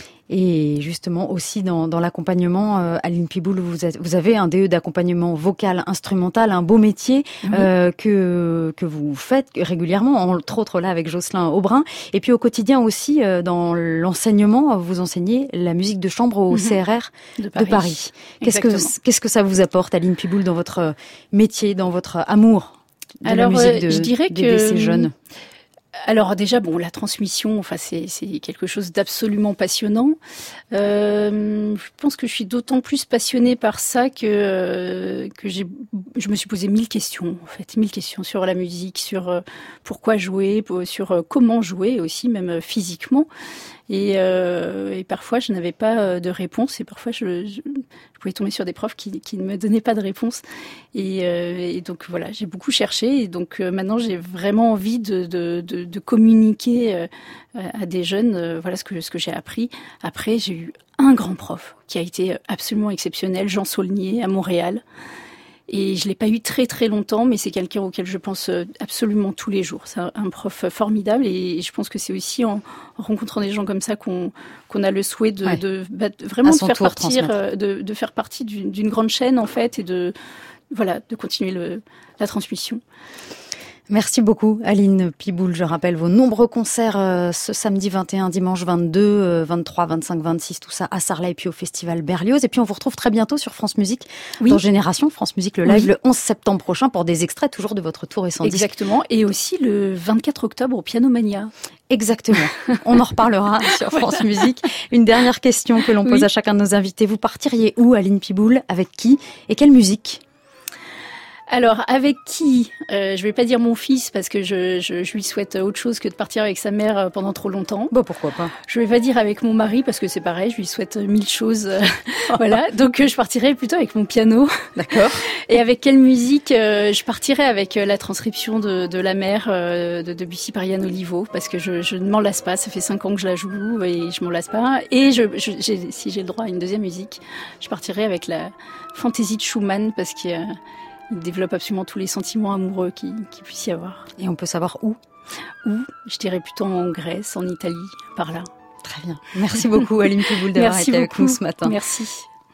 Et justement aussi dans, dans l'accompagnement, euh, Aline Piboul, vous, êtes, vous avez un D E d'accompagnement vocal, instrumental, un beau métier mmh. euh, que que vous faites régulièrement, entre autres là avec Jocelyn Aubrin. Et puis au quotidien aussi, euh, dans l'enseignement, vous enseignez la musique de chambre au mmh. C R R de Paris. De Paris. Qu'est-ce que qu'est-ce que ça vous apporte, Aline Piboul, dans votre métier, dans votre amour de Alors, la musique de, je dirais d'aider que ces jeunes? Alors déjà, bon, la transmission, enfin, c'est, c'est quelque chose d'absolument passionnant. Euh, je pense que je suis d'autant plus passionnée par ça que euh, que j'ai, je me suis posé mille questions, en fait, mille questions sur la musique, sur euh, pourquoi jouer, sur euh, comment jouer aussi, même euh, physiquement. Et, euh, et parfois, je n'avais pas de réponse, et parfois, je, je, je pouvais tomber sur des profs qui, qui ne me donnaient pas de réponse. Et, euh, et donc voilà, j'ai beaucoup cherché, et donc euh, maintenant, j'ai vraiment envie de, de, de, de communiquer euh, à des jeunes, euh, voilà ce que ce que j'ai appris. Après, j'ai eu un grand prof qui a été absolument exceptionnel, Jean Saulnier à Montréal. Et je l'ai pas eu très très longtemps, mais c'est quelqu'un auquel je pense absolument tous les jours. C'est un prof formidable, et je pense que c'est aussi en rencontrant des gens comme ça qu'on qu'on a le souhait de, ouais. de, bah, de vraiment de faire partir, de, de faire partie d'une, d'une grande chaîne en fait, et de voilà, de continuer le, la transmission. Merci beaucoup Aline Piboul. Je rappelle vos nombreux concerts euh, ce samedi vingt et un, dimanche vingt-deux, euh, vingt-trois, vingt-cinq, vingt-six, tout ça à Sarlat et puis au Festival Berlioz. Et puis on vous retrouve très bientôt sur France Musique, oui. dans Génération France Musique, le live oui. le onze septembre prochain pour des extraits toujours de votre tour récent. Exactement, et aussi le vingt-quatre octobre au Pianomania. Exactement, on en reparlera sur France Musique. Une dernière question que l'on pose oui. à chacun de nos invités. Vous partiriez où, Aline Piboul, avec qui et quelle musique ? Alors, avec qui euh, Je vais pas dire mon fils parce que je, je, je lui souhaite autre chose que de partir avec sa mère pendant trop longtemps. Bon, pourquoi pas. Je vais pas dire avec mon mari parce que c'est pareil, je lui souhaite mille choses. Euh, voilà, donc euh, je partirai plutôt avec mon piano. D'accord. Et avec quelle musique euh, Je partirai avec la transcription de, de La Mer euh, de Debussy par Yann Olivo parce que je, je ne m'en lasse pas. Ça fait cinq ans que je la joue et je m'en lasse pas. Et je, je, j'ai, si j'ai le droit à une deuxième musique, je partirai avec la Fantaisie de Schumann parce qu'il y a Il développe absolument tous les sentiments amoureux qu'il qui puisse y avoir. Et on peut savoir où ? Où ? Je dirais plutôt en Grèce, en Italie, par là. Très bien. Merci beaucoup Aline Piboul d'avoir été avec nous ce matin. Merci.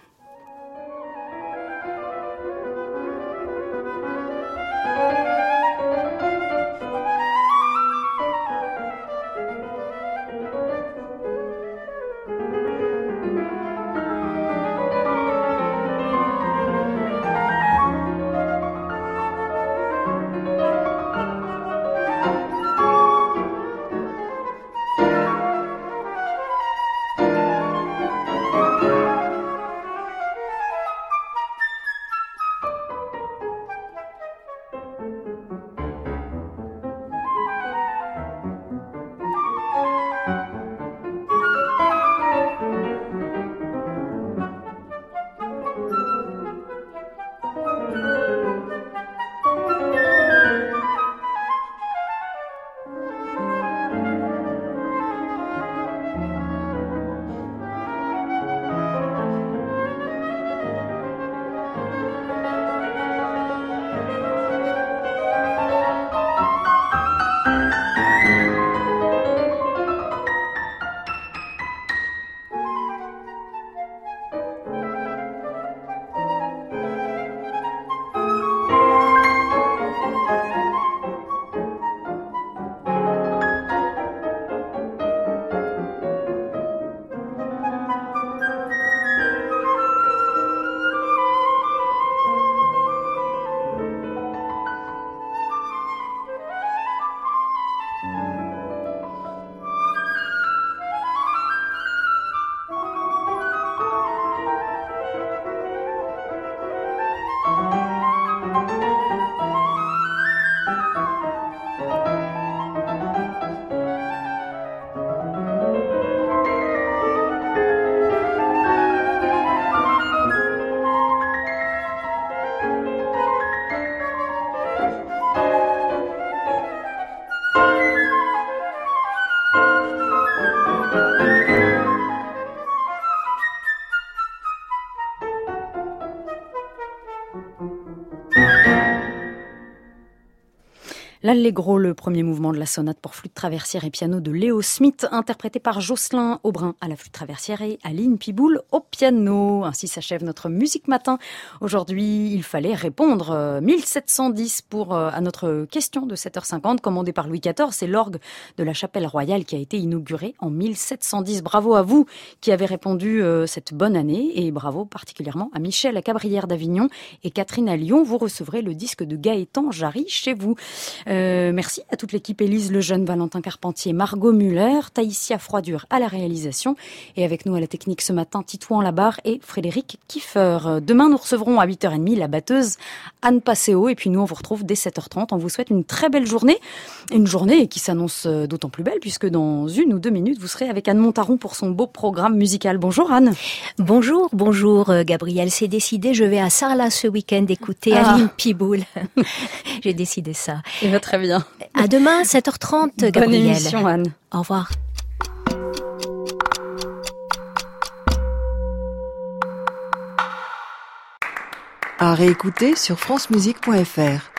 L'Allegro, le premier mouvement de la sonate pour flûte traversière et piano de Léo Smith, interprété par Jocelyn Aubrin à la flûte traversière et Aline Piboul au piano. Ainsi s'achève notre Musique Matin. Aujourd'hui, il fallait répondre mille sept cent dix pour, à notre question de sept heures cinquante, commandée par Louis quatorze. C'est l'orgue de la Chapelle Royale qui a été inauguré en mille sept cent dix. Bravo à vous qui avez répondu euh, cette bonne année et bravo particulièrement à Michel à Cabrières d'Avignon et Catherine à Lyon. Vous recevrez le disque de Gaëtan Jarry chez vous. Euh, merci à toute l'équipe, Élise Lejeune, Valentin Carpentier, Margot Muller, Taïsia Froidure à la réalisation et avec nous à la technique ce matin, Titouan Labarre et Frédéric Kiffer. Demain, nous recevrons à huit heures trente la batteuse Anne Passeo et puis nous, on vous retrouve dès sept heures trente. On vous souhaite une très belle journée, une journée qui s'annonce d'autant plus belle puisque dans une ou deux minutes, vous serez avec Anne Montaron pour son beau programme musical. Bonjour Anne. Bonjour, bonjour Gabrielle. C'est décidé, je vais à Sarlat ce week-end écouter ah. Aline Piboul. J'ai décidé ça. Et va très bien. À demain, sept heures trente, Gabrielle. Bonne émission, Anne. Au revoir. À réécouter sur francemusique point f r.